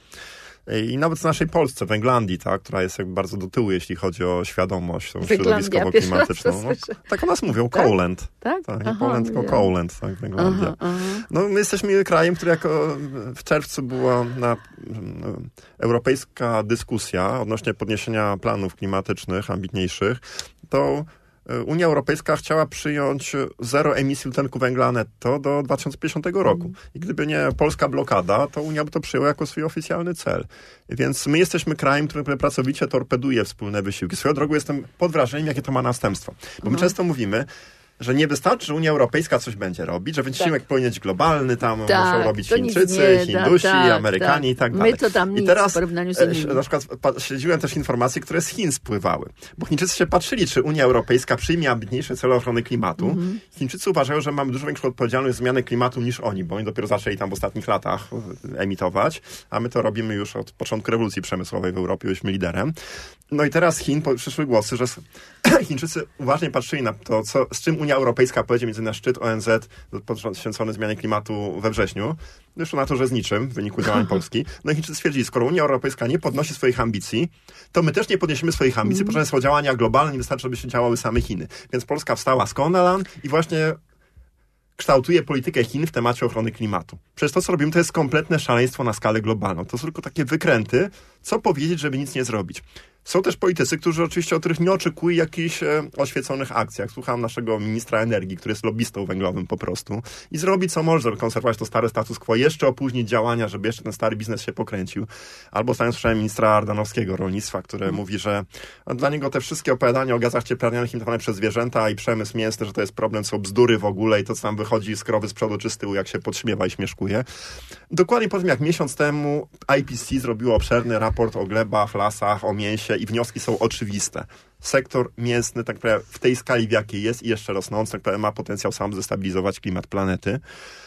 I nawet w naszej Polsce, w Englandii, tak, która jest jakby bardzo do tyłu, jeśli chodzi o świadomość tą środowiskowo-klimatyczną. No, tak o nas mówią, tak? Coalent. Tak? tak aha, nie Poland, tylko Coalent, tak, w Englandii. Aha, aha. No, my jesteśmy krajem, który jako w czerwcu była na, no, europejska dyskusja odnośnie podniesienia planów klimatycznych, ambitniejszych, to Unia Europejska chciała przyjąć zero emisji dwutlenku węgla netto do dwa tysiące pięćdziesiątego roku. Mm. I gdyby nie polska blokada, to Unia by to przyjęła jako swój oficjalny cel. Więc my jesteśmy krajem, który pracowicie torpeduje wspólne wysiłki. Swoją drogą jestem pod wrażeniem, jakie to ma następstwa. Bo my mm. często mówimy, że nie wystarczy, że Unia Europejska coś będzie robić, że wysiłek tak. powinien być globalny, tam tak, muszą robić Chińczycy, Hindusi, da, Amerykanie tak. i tak dalej. My to tam nic I teraz w porównaniu z innymi. Na przykład śledziłem też informacje, które z Chin spływały. Bo Chińczycy się patrzyli, czy Unia Europejska przyjmie ambitniejsze cele ochrony klimatu. Mm-hmm. Chińczycy uważają, że mamy dużo większą odpowiedzialność za zmianę klimatu niż oni, bo oni dopiero zaczęli tam w ostatnich latach emitować, a my to robimy już od początku rewolucji przemysłowej w Europie, byliśmy liderem. No i teraz z Chin przyszły głosy, że Chińczycy uważnie patrzyli na to, co, z czym Unia Europejska pojedzie między na szczyt O N Z poświęcony zmianie klimatu we wrześniu. Wyszło na to, że z niczym w wyniku działań Polski. No i Chińczycy stwierdzili, skoro Unia Europejska nie podnosi swoich ambicji, to my też nie podniesiemy swoich ambicji, mm. ponieważ są działania globalne, nie wystarczy, żeby się działały same Chiny. Więc Polska wstała z kolan i właśnie kształtuje politykę Chin w temacie ochrony klimatu. Przecież to, co robimy, to jest kompletne szaleństwo na skalę globalną. To są tylko takie wykręty, co powiedzieć, żeby nic nie zrobić. Są też politycy, którzy oczywiście, od których nie oczekuję jakichś e, oświeconych akcji. Jak słucham naszego ministra energii, który jest lobbystą węglowym po prostu i zrobi co może, żeby konserwować to stare status quo, jeszcze opóźnić działania, żeby jeszcze ten stary biznes się pokręcił. Albo ostatnio słyszałem ministra Ardanowskiego rolnictwa, który mm. mówi, że dla niego te wszystkie opowiadania o gazach cieplarnianych imitowane przez zwierzęta i przemysł mięsny, że to jest problem, są bzdury w ogóle i to, co tam wychodzi z krowy z przodu czy z tyłu, jak się podśmiewa i śmieszkuje. Dokładnie po tym, jak miesiąc temu I P C C zrobiło obszerny raport o glebach, lasach, o mięsie i wnioski są oczywiste. Sektor mięsny tak naprawdę w tej skali, w jakiej jest i jeszcze rosnący, tak naprawdę ma potencjał sam zestabilizować klimat planety.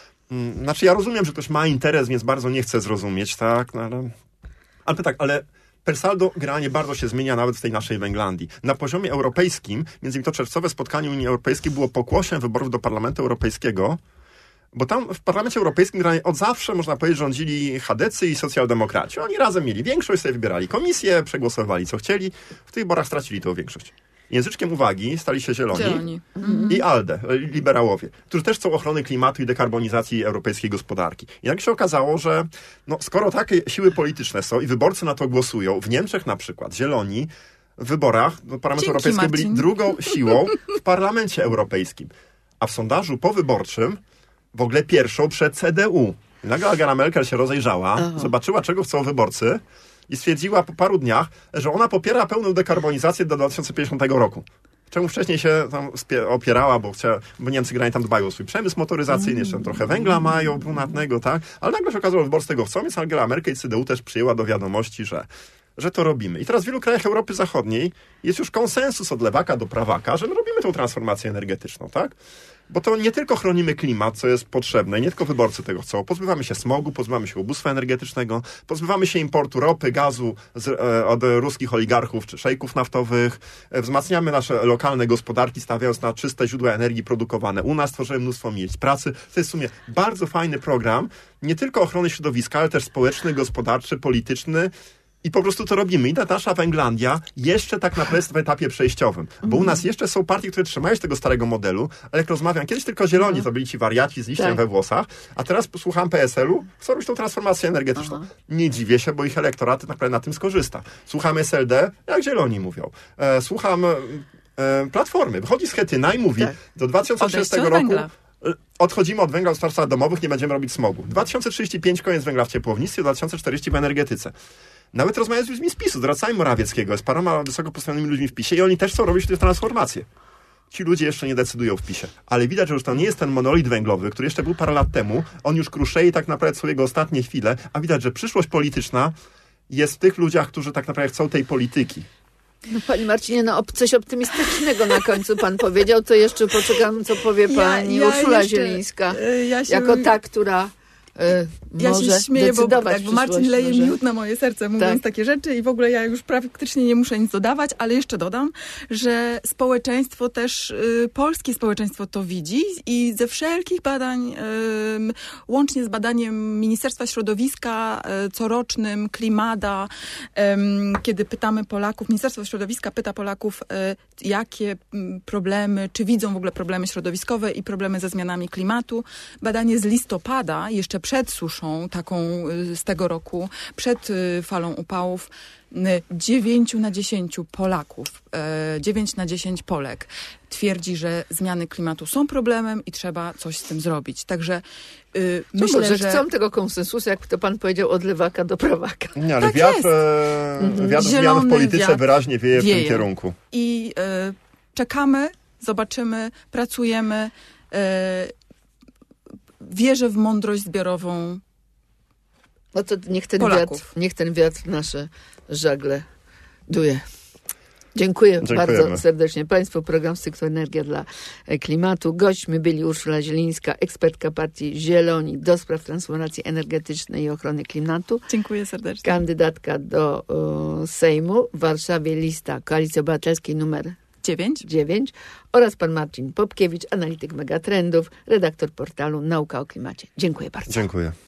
Znaczy ja rozumiem, że ktoś ma interes, więc bardzo nie chce zrozumieć, tak? No, ale, ale tak, ale per saldo generalnie bardzo się zmienia nawet w tej naszej Węglandii. Na poziomie europejskim, między innymi to czerwcowe spotkanie Unii Europejskiej było pokłosiem wyborów do Parlamentu Europejskiego, bo tam w Parlamencie Europejskim od zawsze, można powiedzieć, rządzili chadecy i socjaldemokraci. Oni razem mieli większość, sobie wybierali komisję, przegłosowali co chcieli. W tych wyborach stracili tę większość. Języczkiem uwagi stali się Zieloni, Zieloni. Mhm. i ALDE, liberałowie, którzy też chcą ochrony klimatu i dekarbonizacji europejskiej gospodarki. I jak się okazało, że no, skoro takie siły polityczne są i wyborcy na to głosują, w Niemczech na przykład Zieloni w wyborach do Parlamentu Dzięki, Europejskiego Marcin. byli drugą siłą w Parlamencie Europejskim. A w sondażu powyborczym w ogóle pierwszą przed C D U. I nagle Angela Merkel się rozejrzała, Aha. zobaczyła, czego chcą wyborcy i stwierdziła po paru dniach, że ona popiera pełną dekarbonizację do dwa tysiące pięćdziesiątego roku. Czemu wcześniej się tam opierała, bo, chcia, bo Niemcy generalnie tam dbają o swój przemysł motoryzacyjny, jeszcze tam trochę węgla mają brunatnego, tak? Ale nagle się okazało, że wyborcy tego chcą, więc Angela Merkel i C D U też przyjęła do wiadomości, że że to robimy. I teraz w wielu krajach Europy Zachodniej jest już konsensus od lewaka do prawaka, że my robimy tą transformację energetyczną, tak? Bo to nie tylko chronimy klimat, co jest potrzebne, nie tylko wyborcy tego chcą. Pozbywamy się smogu, pozbywamy się ubóstwa energetycznego, pozbywamy się importu ropy, gazu z, e, od ruskich oligarchów czy szejków naftowych, e, wzmacniamy nasze lokalne gospodarki, stawiając na czyste źródła energii produkowane u nas, tworzymy mnóstwo miejsc pracy. To jest w sumie bardzo fajny program, nie tylko ochrony środowiska, ale też społeczny, gospodarczy, polityczny. I po prostu to robimy. I ta nasza Węglandia jeszcze tak naprawdę jest w etapie przejściowym. Bo u nas jeszcze są partie, które trzymają się tego starego modelu, ale jak rozmawiam, kiedyś tylko Zieloni to byli ci wariaci z liściem tak. we włosach, a teraz posłucham P S L-u, chcą robić tą transformację energetyczną. Aha. Nie dziwię się, bo ich elektorat tak naprawdę na tym skorzysta. Słucham S L D, jak Zieloni mówią. E, słucham e, Platformy. Wychodzi z Chetyna i mówi, tak. do dwa tysiące trzydziestego roku węgla. Odchodzimy od węgla w gospodarstwach domowych, nie będziemy robić smogu. dwa tysiące trzydzieści pięć koniec węgla w ciepłownictwie, dwa tysiące czterdzieści w energetyce. Nawet rozmawiając z ludźmi z PiSu, z radcami Morawieckiego, z paroma wysoko postawionymi ludźmi w PiSie i oni też chcą robić tę transformację. Ci ludzie jeszcze nie decydują w PiSie. Ale widać, że już to nie jest ten monolit węglowy, który jeszcze był parę lat temu. On już kruszeje tak naprawdę są jego ostatnie chwile, a widać, że przyszłość polityczna jest w tych ludziach, którzy tak naprawdę chcą tej polityki. No Panie Marcinie, no coś optymistycznego na końcu pan powiedział, to jeszcze poczekam, co powie pani ja, ja Urszula jeszcze, Zielińska, ja się... jako ta, która y, ja może się śmieję, bo, tak, bo Marcin leje może. miód na moje serce, mówiąc tak. takie rzeczy i w ogóle ja już praktycznie nie muszę nic dodawać, ale jeszcze dodam, że społeczeństwo też, y, polskie społeczeństwo to widzi i ze wszelkich badań, y, łącznie z badaniem Ministerstwa Środowiska y, corocznym, Klimada, y, kiedy pytamy Polaków, Ministerstwo Środowiska pyta Polaków, y, jakie problemy, czy widzą w ogóle problemy środowiskowe i problemy ze zmianami klimatu. Badanie z listopada, jeszcze przed suszą taką z tego roku, przed falą upałów, dziewięć na dziesięć Polaków, dziewięć na dziesięć Polek twierdzi, że zmiany klimatu są problemem i trzeba coś z tym zrobić. Także yy, myślę, może, że... chcą tego konsensusu, jak to pan powiedział, od lewaka do prawaka. Nie, ale tak wiatr, e, mhm. wiatr zmian w polityce wyraźnie wieje w tym kierunku. I yy, czekamy, zobaczymy, pracujemy. Yy, wierzę w mądrość zbiorową No to niech ten Polaków. wiatr, niech ten wiatr nasze żagle duje. Dziękuję Dziękujemy. bardzo serdecznie Państwu. Program z cyklu Energia dla Klimatu. Gośćmi byli Urszula Zielińska, ekspertka partii Zieloni do spraw transformacji energetycznej i ochrony klimatu. Dziękuję serdecznie. Kandydatka do uh, Sejmu w Warszawie, lista Koalicji Obywatelskiej numer dziewięć. dziewięć oraz pan Marcin Popkiewicz, analityk Megatrendów, redaktor portalu Nauka o Klimacie. Dziękuję bardzo. Dziękuję.